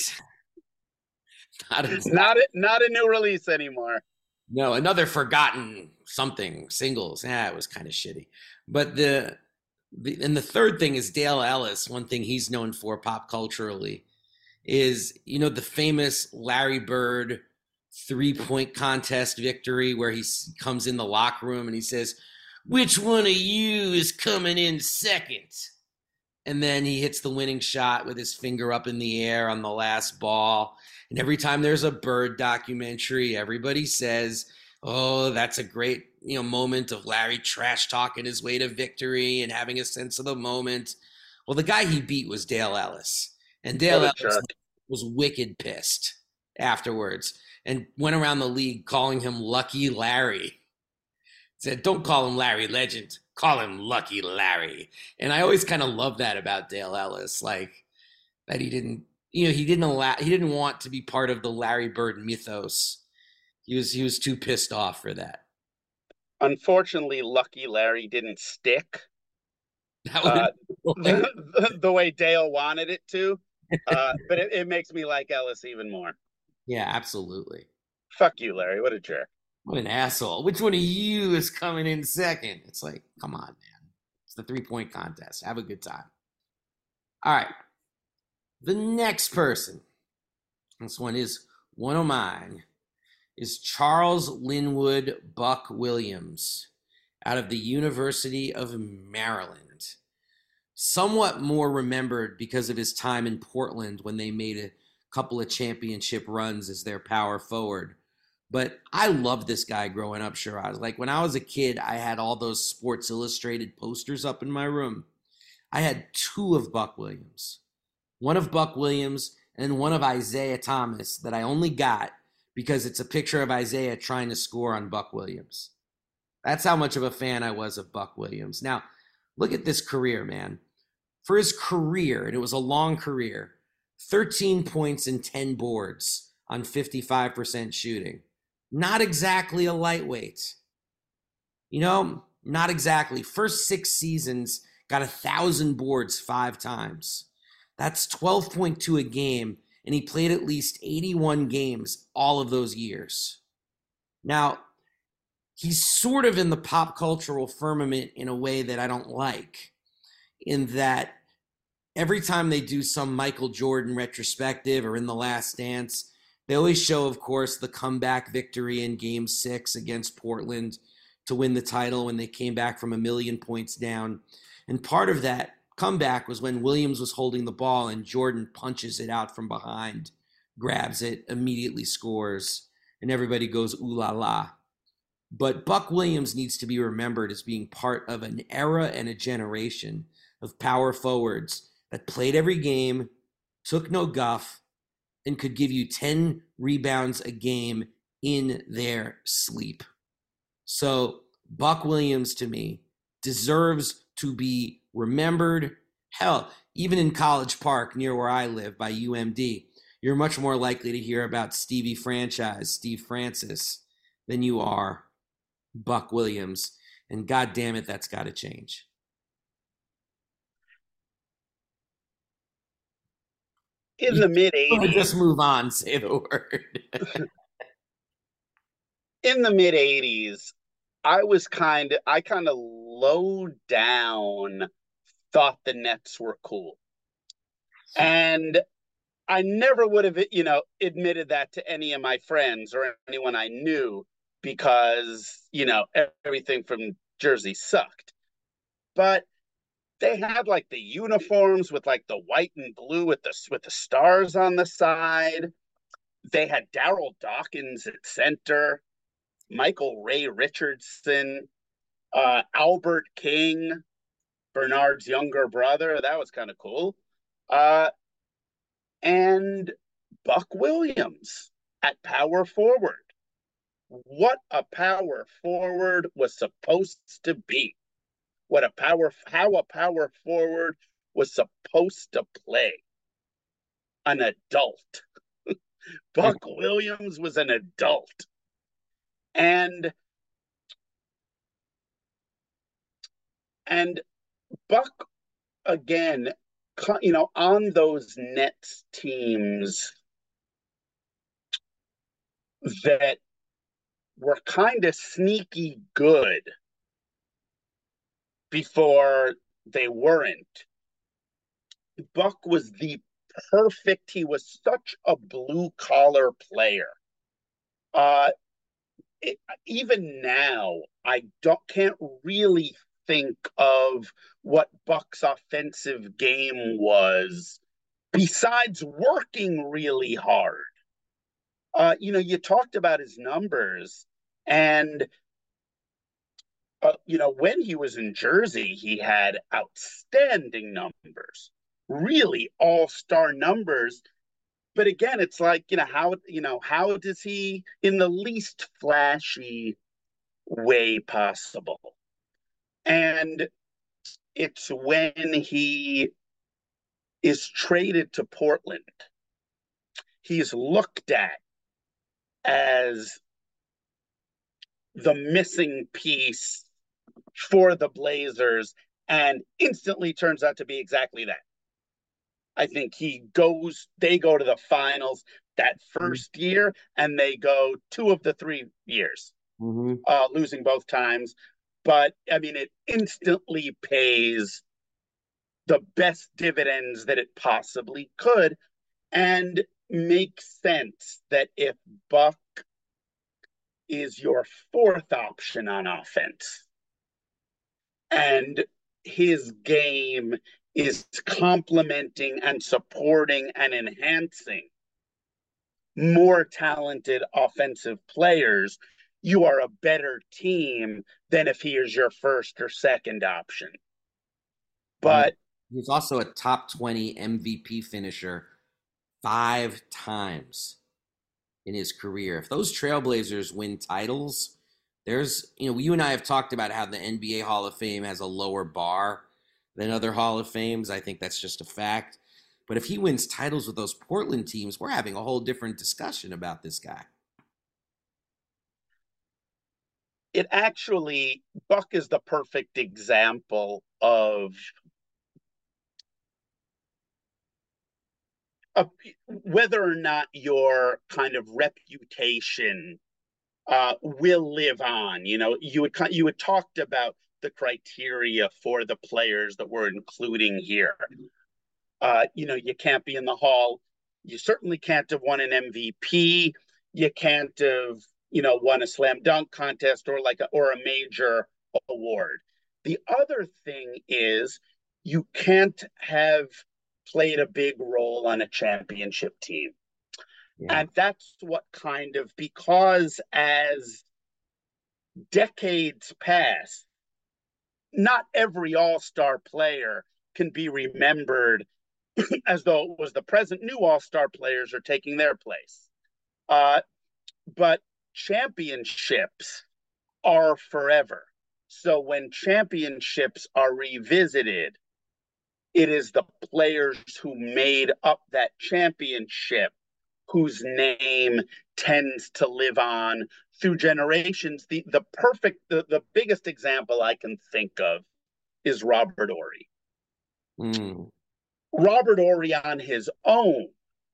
Not a, not a, not a new release anymore. No, another forgotten something, Singles. Yeah, it was kind of shitty. But the, the and the third thing is Dale Ellis. One thing he's known for pop culturally is, you know, the famous Larry Bird three-point contest victory where he comes in the locker room and he says, "Which one of you is coming in second?" And then he hits the winning shot with his finger up in the air on the last ball. And every time there's a Bird documentary, everybody says, "Oh, that's a great, you know, moment of Larry trash talking his way to victory and having a sense of the moment." Well, the guy he beat was Dale Ellis. And Dale Ellis jerk. was wicked pissed afterwards and went around the league calling him Lucky Larry. Said, "Don't call him Larry Legend. Call him Lucky Larry." And I always kind of love that about Dale Ellis, like that he didn't, you know, he didn't allow, he didn't want to be part of the Larry Bird mythos. He was, he was too pissed off for that. Unfortunately, Lucky Larry didn't stick that uh, the, the way Dale wanted it to. Uh, but it, it makes me like Ellis even more. Yeah, absolutely. Fuck you, Larry. What a jerk. What an asshole. Which one of you is coming in second? It's like, come on, man. It's the three-point contest. Have a good time. All right. The next person, this one is one of mine, is Charles Linwood Buck Williams out of the University of Maryland. somewhat more remembered because of his time in Portland when they made a couple of championship runs as their power forward. But I loved this guy growing up, Shiraz. Like when I was a kid, I had all those Sports Illustrated posters up in my room. I had two of Buck Williams, one of Buck Williams and one of Isaiah Thomas that I only got because it's a picture of Isaiah trying to score on Buck Williams. That's how much of a fan I was of Buck Williams. Now, look at this career, man. For his career, and it was a long career, thirteen points and ten boards on fifty-five percent shooting. Not exactly a lightweight. You know, not exactly. First six seasons, got a thousand boards five times. That's twelve point two a game, and he played at least eighty-one games all of those years. Now, he's sort of in the pop cultural firmament in a way that I don't like, in that every time they do some Michael Jordan retrospective or in The Last Dance, they always show, of course, the comeback victory in Game six against Portland to win the title when they came back from a million points down. And part of that comeback was when Williams was holding the ball and Jordan punches it out from behind, grabs it, immediately scores, and everybody goes, ooh la la. But Buck Williams needs to be remembered as being part of an era and a generation of power forwards that played every game, took no guff, and could give you ten rebounds a game in their sleep. So Buck Williams, to me, deserves to be remembered. Hell, even in College Park, near where I live, by U M D, you're much more likely to hear about Stevie Franchise, Steve Francis, than you are Buck Williams. And God damn it, that's got to change. In the mid eighties. Just move on, say the word. In the mid eighties, I was kind of, I kind of low down thought the Nets were cool. And I never would have, you know, admitted that to any of my friends or anyone I knew because, you know, everything from Jersey sucked. But they had like the uniforms with like the white and blue with the with the stars on the side. They had Darryl Dawkins at center, Michael Ray Richardson, uh, Albert King, Bernard's younger brother. That was kind of cool. Uh, and Buck Williams at power forward. What a power forward was supposed to be. What a power, how a power forward was supposed to play. An adult. Buck Williams was an adult. And, and Buck, again, you know, on those Nets teams that were kind of sneaky good before they weren't. Buck was the perfect, he was such a blue-collar player. Uh, it, even now, I don't can't really think of what Buck's offensive game was besides working really hard. Uh, you know, you talked about his numbers, and uh, you know, when he was in Jersey, he had outstanding numbers, really all-star numbers. But again, it's like, you know, how, you know, how does he, in the least flashy way possible? And it's when he is traded to Portland, he's looked at as the missing piece for the Blazers, and instantly turns out to be exactly that. I think he goes, they go to the finals that first mm-hmm. year, and they go two of the three years, mm-hmm. uh, losing both times. But, I mean, it instantly pays the best dividends that it possibly could, and makes sense that if Buck is your fourth option on offense, and his game is complementing and supporting and enhancing more talented offensive players, you are a better team than if he is your first or second option. But he's also a top twenty M V P finisher five times in his career. If those Trailblazers win titles, there's, you know, you and I have talked about how the N B A Hall of Fame has a lower bar than other Hall of Fames. I think that's just a fact. But if he wins titles with those Portland teams, we're having a whole different discussion about this guy. It actually, Buck is the perfect example of Uh, whether or not your kind of reputation uh, will live on. You know, you had you had talked about the criteria for the players that we're including here. Uh, you know, you can't be in the Hall. You certainly can't have won an M V P. You can't have, you know, won a slam dunk contest or like a, or a major award. The other thing is you can't have played a big role on a championship team. Yeah. And that's what kind of, because as decades pass, not every all-star player can be remembered as though it was the present. New all-star players are taking their place. Uh, but championships are forever. So when championships are revisited, it is the players who made up that championship whose name tends to live on through generations. The the perfect, the, the biggest example I can think of is Robert Horry. Mm. Robert Horry on his own,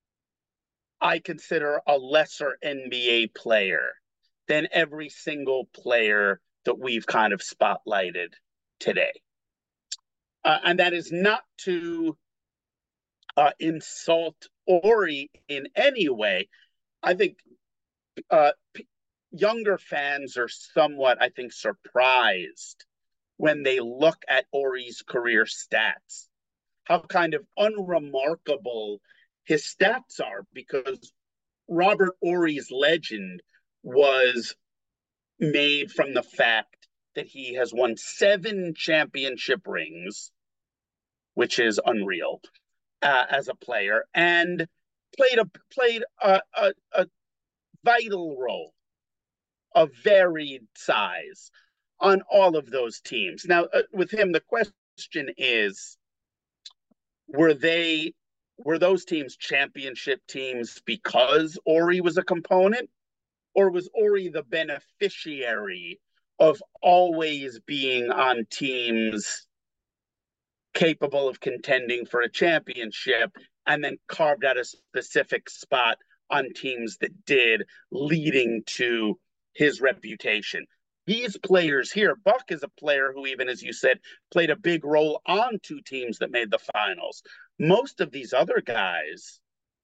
I consider a lesser N B A player than every single player that we've kind of spotlighted today. Uh, and that is not to uh, insult Horry in any way. I think uh, p- younger fans are somewhat, I think, surprised when they look at Horry's career stats, how kind of unremarkable his stats are, because Robert Horry's legend was made from the fact that he has won seven championship rings, which is unreal uh, as a player, and played a played a, a, a vital role of varied size on all of those teams. Now, uh, with him, the question is, were they were those teams championship teams because Horry was a component, or was Horry the beneficiary of always being on teams capable of contending for a championship and then carved out a specific spot on teams that did, leading to his reputation? These players here, Buck is a player who, even as you said, played a big role on two teams that made the finals. Most of these other guys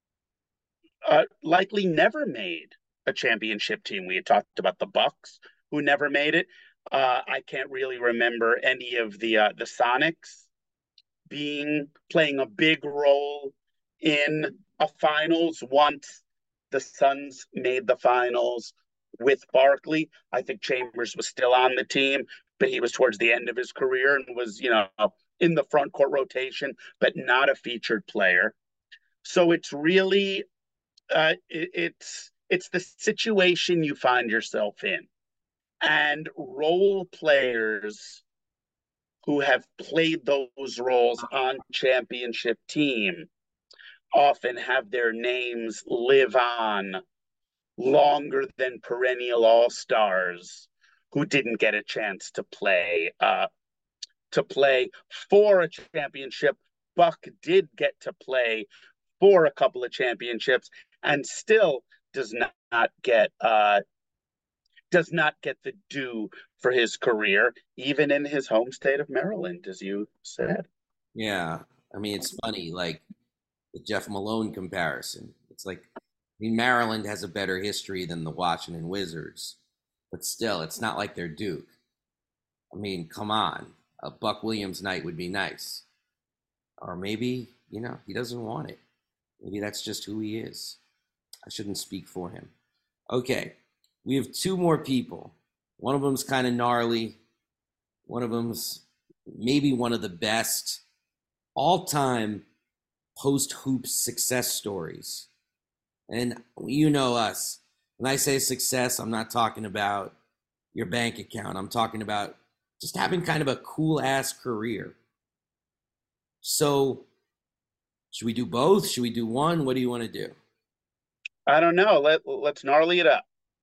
uh, likely never made a championship team. We had talked about the Bucks, who never made it. Uh, I can't really remember any of the uh, the Sonics being playing a big role in a finals once the Suns made the finals with Barkley. I think Chambers was still on the team, but he was towards the end of his career and was, you know, in the front court rotation, but not a featured player. So it's really, uh, it, it's it's the situation you find yourself in. And role players who have played those roles on championship team often have their names live on longer than perennial all-stars who didn't get a chance to play uh, to play for a championship. Buck did get to play for a couple of championships and still does not get uh, does not get the due for his career, even in his home state of Maryland, as you said. Yeah, I mean, it's funny, like the Jeff Malone comparison. It's like, I mean, Maryland has a better history than the Washington Wizards, but still, it's not like they're Duke. I mean, come on, a Buck Williams night would be nice. Or maybe, you know, he doesn't want it. Maybe that's just who he is. I shouldn't speak for him. Okay, we have two more people. One of them's kind of gnarly. One of them's maybe one of the best all-time post-hoops success stories. And you know us. When I say success, I'm not talking about your bank account. I'm talking about just having kind of a cool-ass career. So should we do both? Should we do one? What do you want to do? I don't know. Let, let's gnarly it up.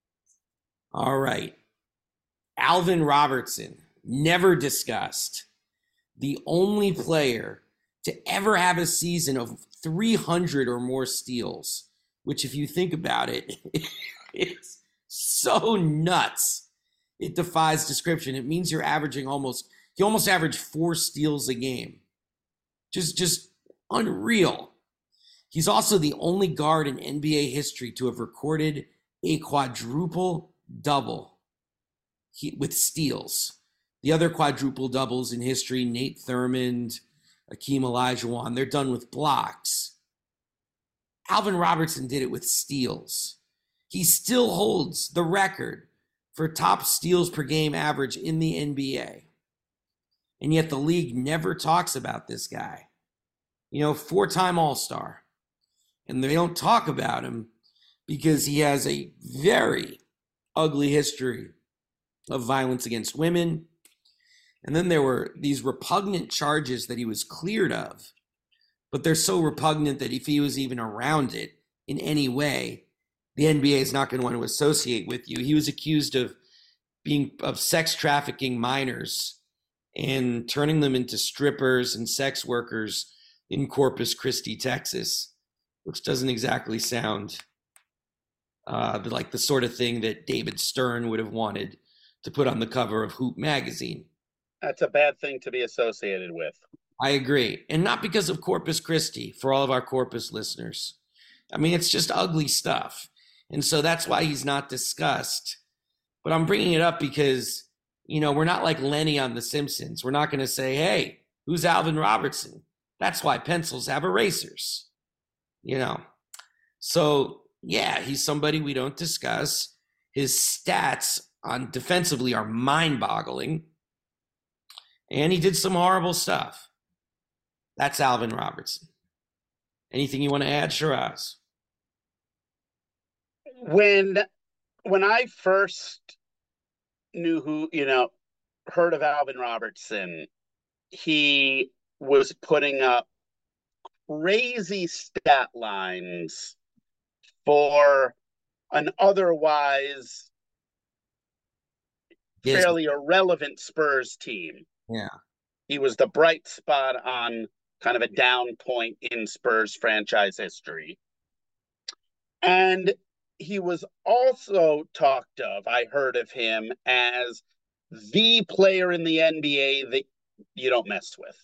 All right. Alvin Robertson, never discussed. The only player to ever have a season of three hundred or more steals, which if you think about it, it's so nuts. It defies description. It means you're averaging almost, he almost averaged four steals a game. Just, just unreal. He's also the only guard in N B A history to have recorded a quadruple double he, with steals. The other quadruple doubles in history, Nate Thurmond, Akeem Olajuwon, they're done with blocks. Alvin Robertson did it with steals. He still holds the record for top steals per game average in the N B A. And yet the league never talks about this guy. You know, four-time All-Star. And they don't talk about him because he has a very ugly history of violence against women. And then there were these repugnant charges that he was cleared of. But they're so repugnant that if he was even around it in any way, the N B A is not going to want to associate with you. He was accused of being of sex trafficking minors and turning them into strippers and sex workers in Corpus Christi, Texas, which doesn't exactly sound uh, like the sort of thing that David Stern would have wanted to put on the cover of Hoop magazine. That's a bad thing to be associated with. I agree. And not because of Corpus Christi, for all of our Corpus listeners. I mean, it's just ugly stuff. And so that's why he's not discussed. But I'm bringing it up because, you know, we're not like Lenny on The Simpsons. We're not going to say, hey, who's Alvin Robertson? That's why pencils have erasers. You know, so yeah, he's somebody we don't discuss. His stats on defensively are mind-boggling. And he did some horrible stuff. That's Alvin Robertson. Anything you want to add, Shiraz? When when I first knew who, you know, heard of Alvin Robertson, he was putting up crazy stat lines for an otherwise yes. fairly irrelevant Spurs team. Yeah. He was the bright spot on kind of a down point in Spurs franchise history. And he was also talked of, I heard of him as the player in the N B A that you don't mess with.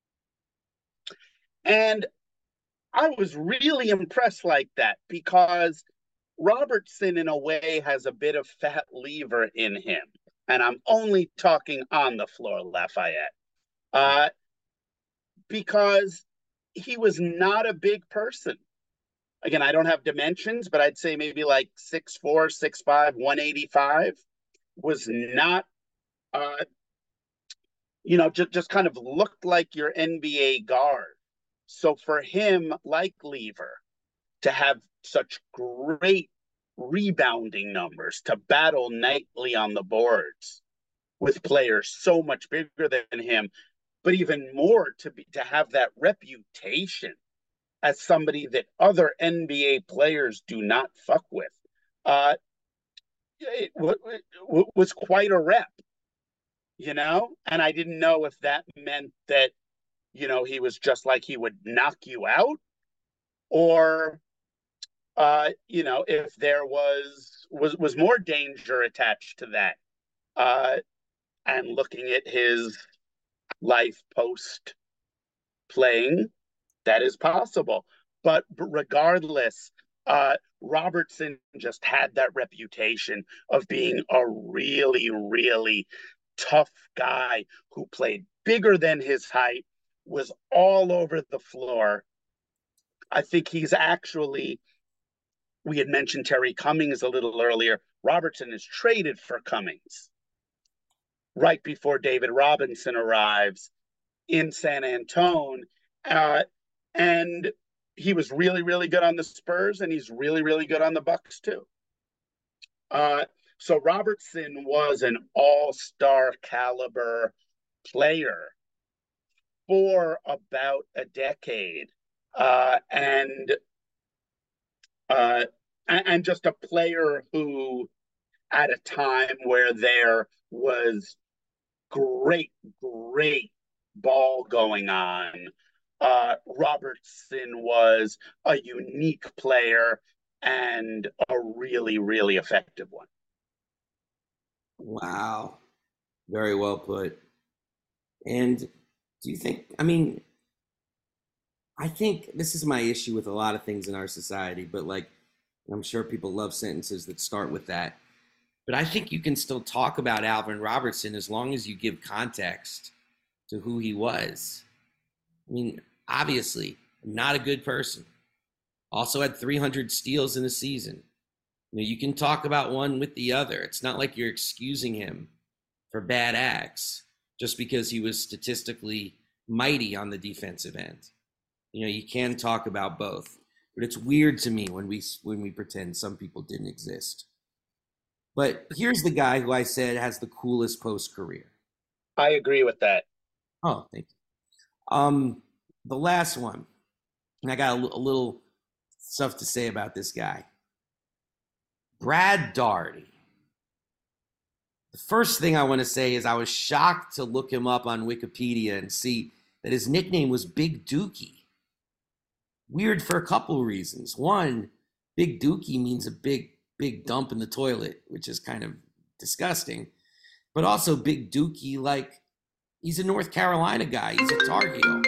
And I was really impressed like that because Robertson, in a way, has a bit of fat lever in him. And I'm only talking on the floor, Lafayette. Uh, because he was not a big person. Again, I don't have dimensions, but I'd say maybe like six four, six five, one eighty-five. Was not, uh, you know, just, just kind of looked like your N B A guard. So for him, like Lever, to have such great rebounding numbers, to battle nightly on the boards with players so much bigger than him, but even more to be to have that reputation as somebody that other N B A players do not fuck with, uh, it, w- w- was quite a rep, you know? And I didn't know if that meant that, you know, he was just like he would knock you out, or, uh, you know, if there was, was, was more danger attached to that. Uh, and looking at his life post playing, that is possible. But regardless, uh, Robertson just had that reputation of being a really, really tough guy who played bigger than his height, was all over the floor. I think he's actually, we had mentioned Terry Cummings a little earlier. Robertson is traded for Cummings right before David Robinson arrives in San Antone. Uh, and he was really, really good on the Spurs, and he's really, really good on the Bucks too. Uh, so Robertson was an all-star caliber player for about a decade. Uh, and uh, and just a player who, at a time where there was great, great ball going on, uh, Robertson was a unique player and a really, really effective one. Wow. Very well put. And do you think, I mean, I think this is my issue with a lot of things in our society, but like, I'm sure people love sentences that start with that. But I think you can still talk about Alvin Robertson as long as you give context to who he was. I mean, obviously, not a good person. Also had three hundred steals in a season. You know, you can talk about one with the other. It's not like you're excusing him for bad acts just because he was statistically mighty on the defensive end. You know, you can talk about both. But it's weird to me when we when we pretend some people didn't exist. But here's the guy who I said has the coolest post-career. I agree with that. Oh, thank you. Um, the last one, and I got a, a little stuff to say about this guy. Brad Daugherty. The first thing I want to say is I was shocked to look him up on Wikipedia and see that his nickname was Big Dookie. Weird for a couple reasons. One, Big Dookie means a big, big dump in the toilet, which is kind of disgusting. But also Big Dookie, like, he's a North Carolina guy. He's a Tar Heel.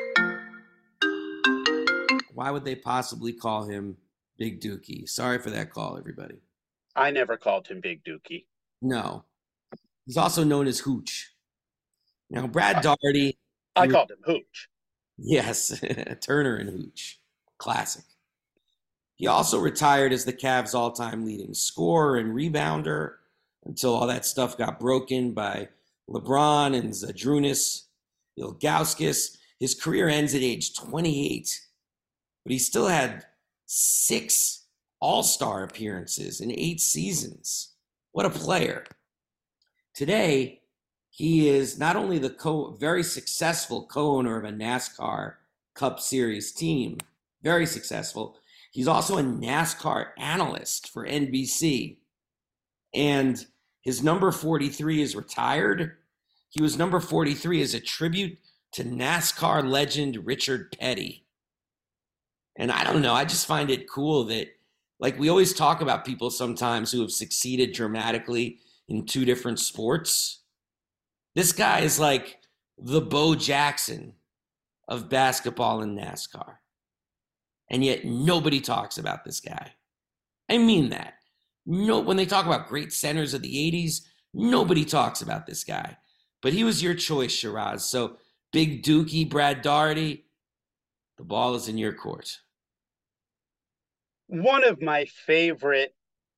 Why would they possibly call him Big Dookie? Sorry for that call, everybody. I never called him Big Dookie. No. He's also known as Hooch. Now, Brad Daugherty. I called him Hooch. Yes, Turner and Hooch. Classic. He also retired as the Cavs' all-time leading scorer and rebounder until all that stuff got broken by LeBron and Zydrunas Ilgauskas. His career ends at age twenty-eight, but he still had six all-star appearances in eight seasons. What a player. Today, he is not only the co- very successful co-owner of a NASCAR Cup Series team, very successful. He's also a NASCAR analyst for N B C. And his number forty-three is retired. He was number forty-three as a tribute to NASCAR legend Richard Petty. And I don't know, I just find it cool that, like, we always talk about people sometimes who have succeeded dramatically in two different sports. This guy is like the Bo Jackson of basketball and NASCAR. And yet nobody talks about this guy. I mean that. No, when they talk about great centers of the eighties, nobody talks about this guy. But he was your choice, Shiraz. So Big Dookie, Brad Daugherty, the ball is in your court. One of my favorite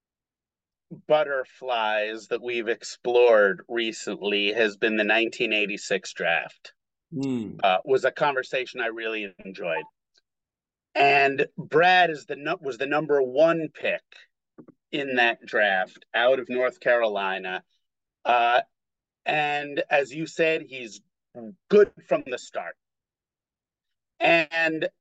butterflies that we've explored recently has been the nineteen eighty-six draft. Mm. Uh, was a conversation I really enjoyed. And Brad is the was the number one pick in that draft out of North Carolina. Uh, and as you said, he's good from the start. And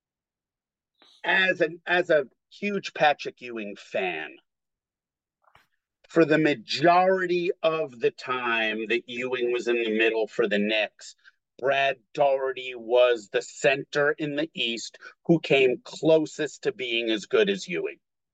as an as a huge Patrick Ewing fan, for the majority of the time that Ewing was in the middle for the Knicks, Brad Daugherty was the center in the East who came closest to being as good as Ewing.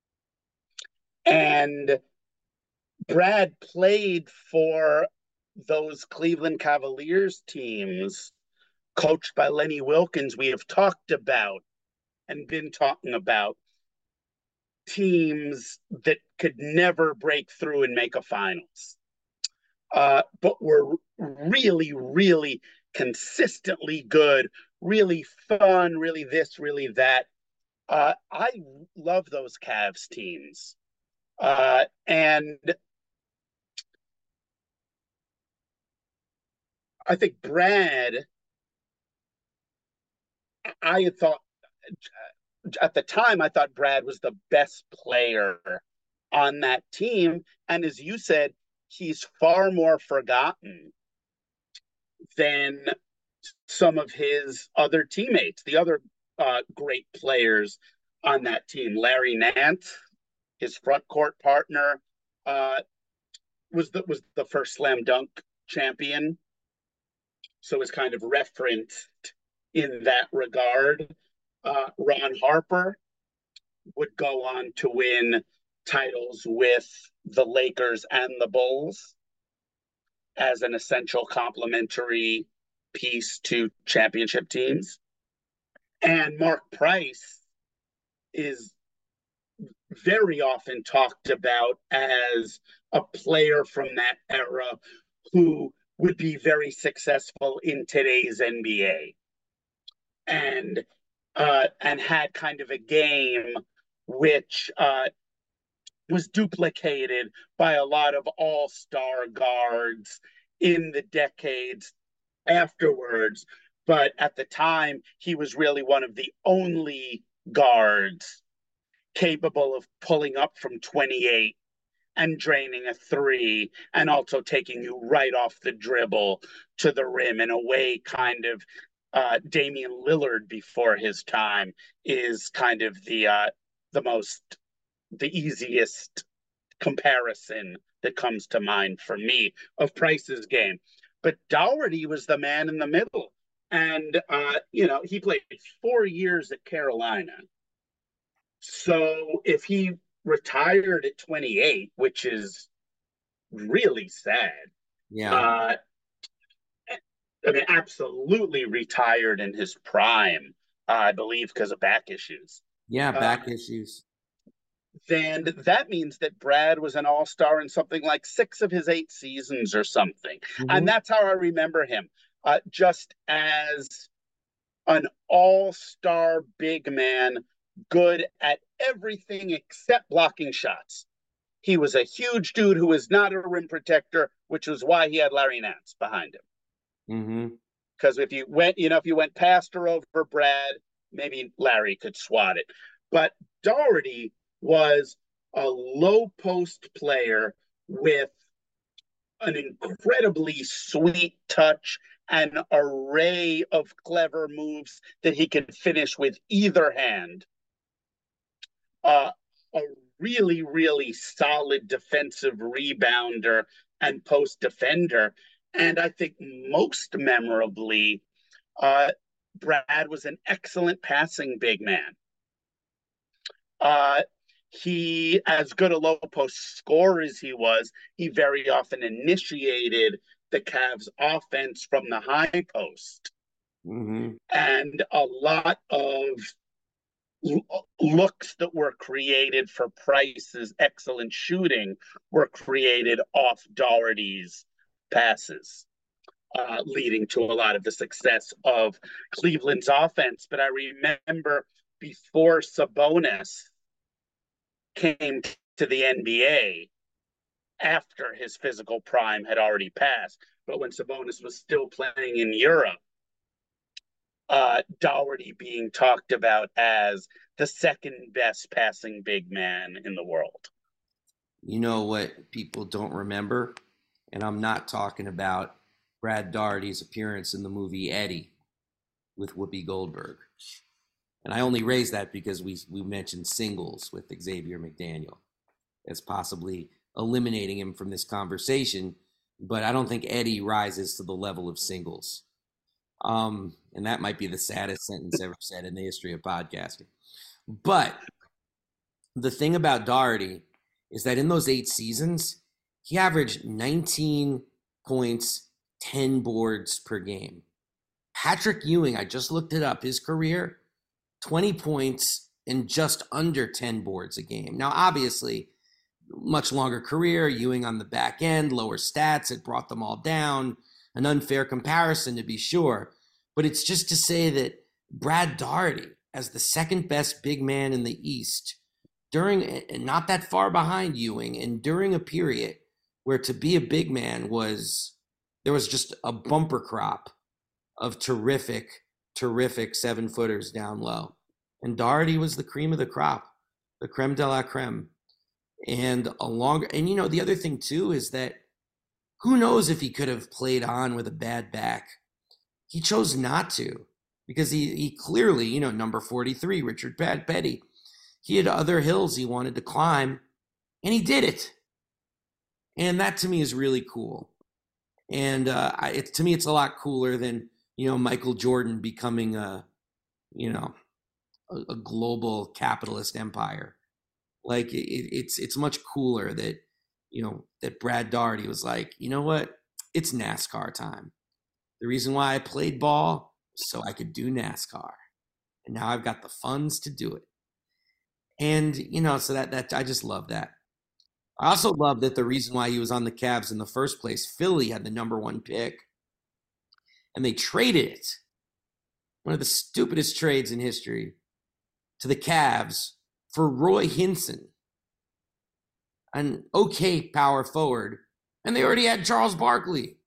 And Brad played for those Cleveland Cavaliers teams coached by Lenny Wilkens we have talked about and been talking about, teams that could never break through and make a finals, uh, but were really, really consistently good, really fun, really this, really that. Uh, I love those Cavs teams. Uh, and I think Brad, I had thought at the time, I thought Brad was the best player on that team. And as you said, he's far more forgotten than some of his other teammates, the other uh, great players on that team. Larry Nance, his front court partner, uh, was the was the first slam dunk champion, so is kind of referenced in that regard. Uh, Ron Harper would go on to win titles with the Lakers and the Bulls as an essential complementary piece to championship teams. And Mark Price is very often talked about as a player from that era who would be very successful in today's N B A. And uh, and had kind of a game which uh, was duplicated by a lot of all-star guards in the decades afterwards. But at the time, he was really one of the only guards capable of pulling up from twenty-eight and draining a three and also taking you right off the dribble to the rim in a way kind of uh, Damian Lillard before his time is kind of the uh, the most, the easiest comparison that comes to mind for me of Price's game. But Daugherty was the man in the middle. And, uh, you know, he played four years at Carolina. So if he retired at twenty-eight, which is really sad. Yeah. Uh, I mean, absolutely retired in his prime, uh, I believe, because of back issues. Yeah, back uh, issues. Then that means that Brad was an all-star in something like six of his eight seasons or something. Mm-hmm. And that's how I remember him, uh, just as an all-star big man, good at everything except blocking shots. He was a huge dude who was not a rim protector, which was why he had Larry Nance behind him. Because mm-hmm. if you went, you know, if you went past or over Brad, maybe Larry could swat it. But Daugherty was a low post player with an incredibly sweet touch, an array of clever moves that he could finish with either hand. Uh, a really, really solid defensive rebounder and post defender. And I think most memorably, uh, Brad was an excellent passing big man. Uh, he, as good a low post scorer as he was, he very often initiated the Cavs offense from the high post. Mm-hmm. And a lot of looks that were created for Price's excellent shooting were created off Daugherty's passes, uh, leading to a lot of the success of Cleveland's offense. But I remember before Sabonis came to the N B A, after his physical prime had already passed, but when Sabonis was still playing in Europe, uh, Daugherty being talked about as the second best passing big man in the world. You know what people don't remember? And I'm not talking about Brad Daugherty's appearance in the movie Eddie with Whoopi Goldberg. And I only raise that because we we mentioned Singles with Xavier McDaniel as possibly eliminating him from this conversation. But I don't think Eddie rises to the level of Singles. Um, and that might be the saddest sentence ever said in the history of podcasting. But the thing about Daugherty is that in those eight seasons, he averaged nineteen points, ten boards per game. Patrick Ewing, I just looked it up, his career, twenty points and just under ten boards a game. Now, obviously, much longer career, Ewing on the back end, lower stats, it brought them all down. an unfair comparison to be sure, but it's just to say that Brad Daugherty, as the second best big man in the East, during not that far behind Ewing, and during a period where to be a big man was, there was just a bumper crop of terrific, terrific seven footers down low. And Daugherty was the cream of the crop, the creme de la creme. And a longer, and you know, the other thing too is that who knows if he could have played on with a bad back. He chose not to, because he, he clearly, you know, number forty-three, Richard Petty, he had other hills he wanted to climb, and he did it. And that to me is really cool. And uh, it, to me, it's a lot cooler than, you know, Michael Jordan becoming a, you know, a, a global capitalist empire. Like it, it's it's much cooler that, you know, that Brad Daugherty was like, you know what, it's NASCAR time. The reason why I played ball was so I could do NASCAR, and now I've got the funds to do it. And you know, so that that I just love that. I also love that the reason why he was on the Cavs in the first place, Philly had the number one pick, and they traded it, one of the stupidest trades in history, to the Cavs for Roy Hinson, an okay power forward, and they already had Charles Barkley.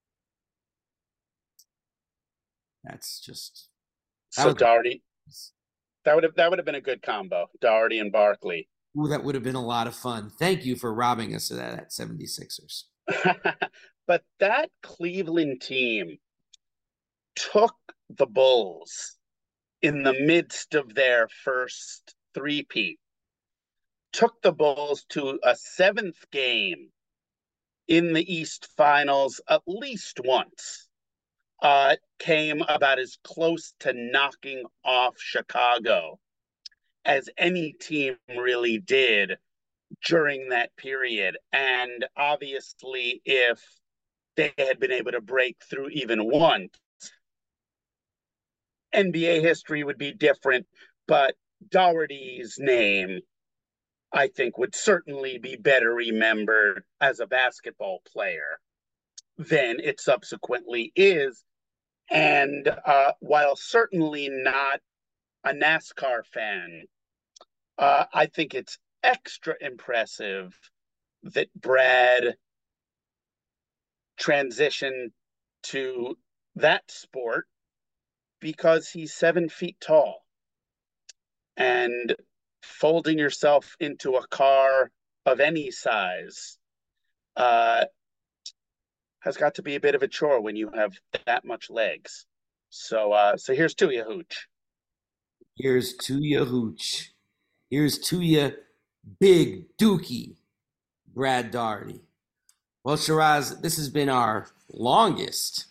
That's just that so Daugherty. That would have that would have been a good combo, Daugherty and Barkley. Ooh, that would have been a lot of fun. Thank you for robbing us of that at seventy-sixers. But that Cleveland team took the Bulls in the midst of their first three-peat, took the Bulls to a seventh game in the East Finals at least once, uh, came about as close to knocking off Chicago as any team really did during that period. And obviously, if they had been able to break through even once, N B A history would be different, but Daugherty's name, I think, would certainly be better remembered as a basketball player than it subsequently is. And uh, while certainly not a NASCAR fan, uh, I think it's extra impressive that Brad transitioned to that sport because he's seven feet tall. And folding yourself into a car of any size uh, has got to be a bit of a chore when you have that much legs. So, uh, so here's to ya, Hooch. Here's to ya, Hooch. Here's to ya, Big Dookie, Brad Daugherty. Well, Shiraz, this has been our longest.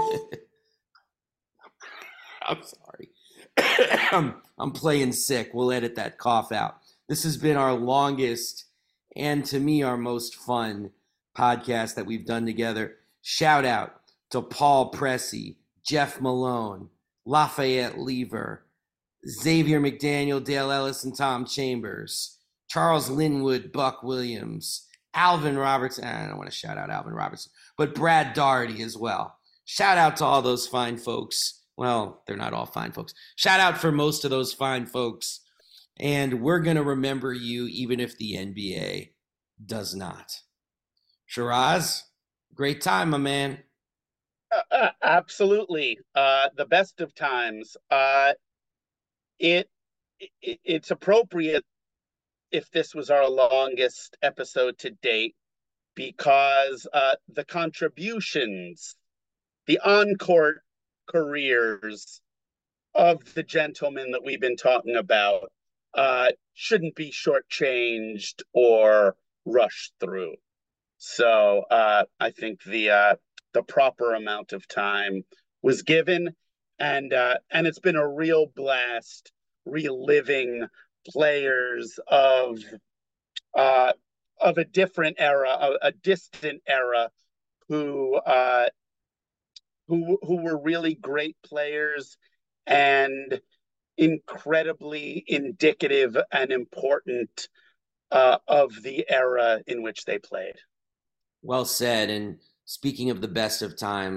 I'm sorry. I'm, I'm playing sick. We'll edit that cough out. This has been our longest and, to me, our most fun podcast that we've done together. Shout out to Paul Pressey, Jeff Malone, Lafayette Lever, Xavier McDaniel, Dale Ellis, and Tom Chambers, Charles Linwood, Buck Williams, Alvin Robertson. I don't want to shout out Alvin Robertson, but Brad Daugherty as well. Shout out to all those fine folks. Well, they're not all fine folks. Shout out for most of those fine folks. And we're going to remember you even if the N B A does not. Shiraz, great time, my man. Uh, uh, absolutely. Uh, the best of times. Uh, it, it It's appropriate if this was our longest episode to date because uh, the contributions, the on-court careers of the gentlemen that we've been talking about uh, shouldn't be shortchanged or rushed through. So uh, I think the uh, the proper amount of time was given, and uh, and it's been a real blast reliving players of uh, of a different era, a, a distant era, who uh, who who were really great players and incredibly indicative and important uh, of the era in which they played. Well said. And speaking of the best of times,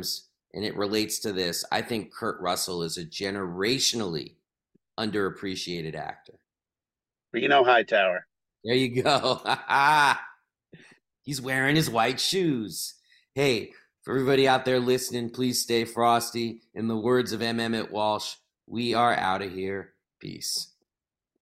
and it relates to this. I think Kurt Russell is a generationally underappreciated actor. Reno Hightower. There you go. He's wearing his white shoes. Hey, for everybody out there listening, please stay frosty. In the words of M. Emmett Walsh, we are out of here. Peace.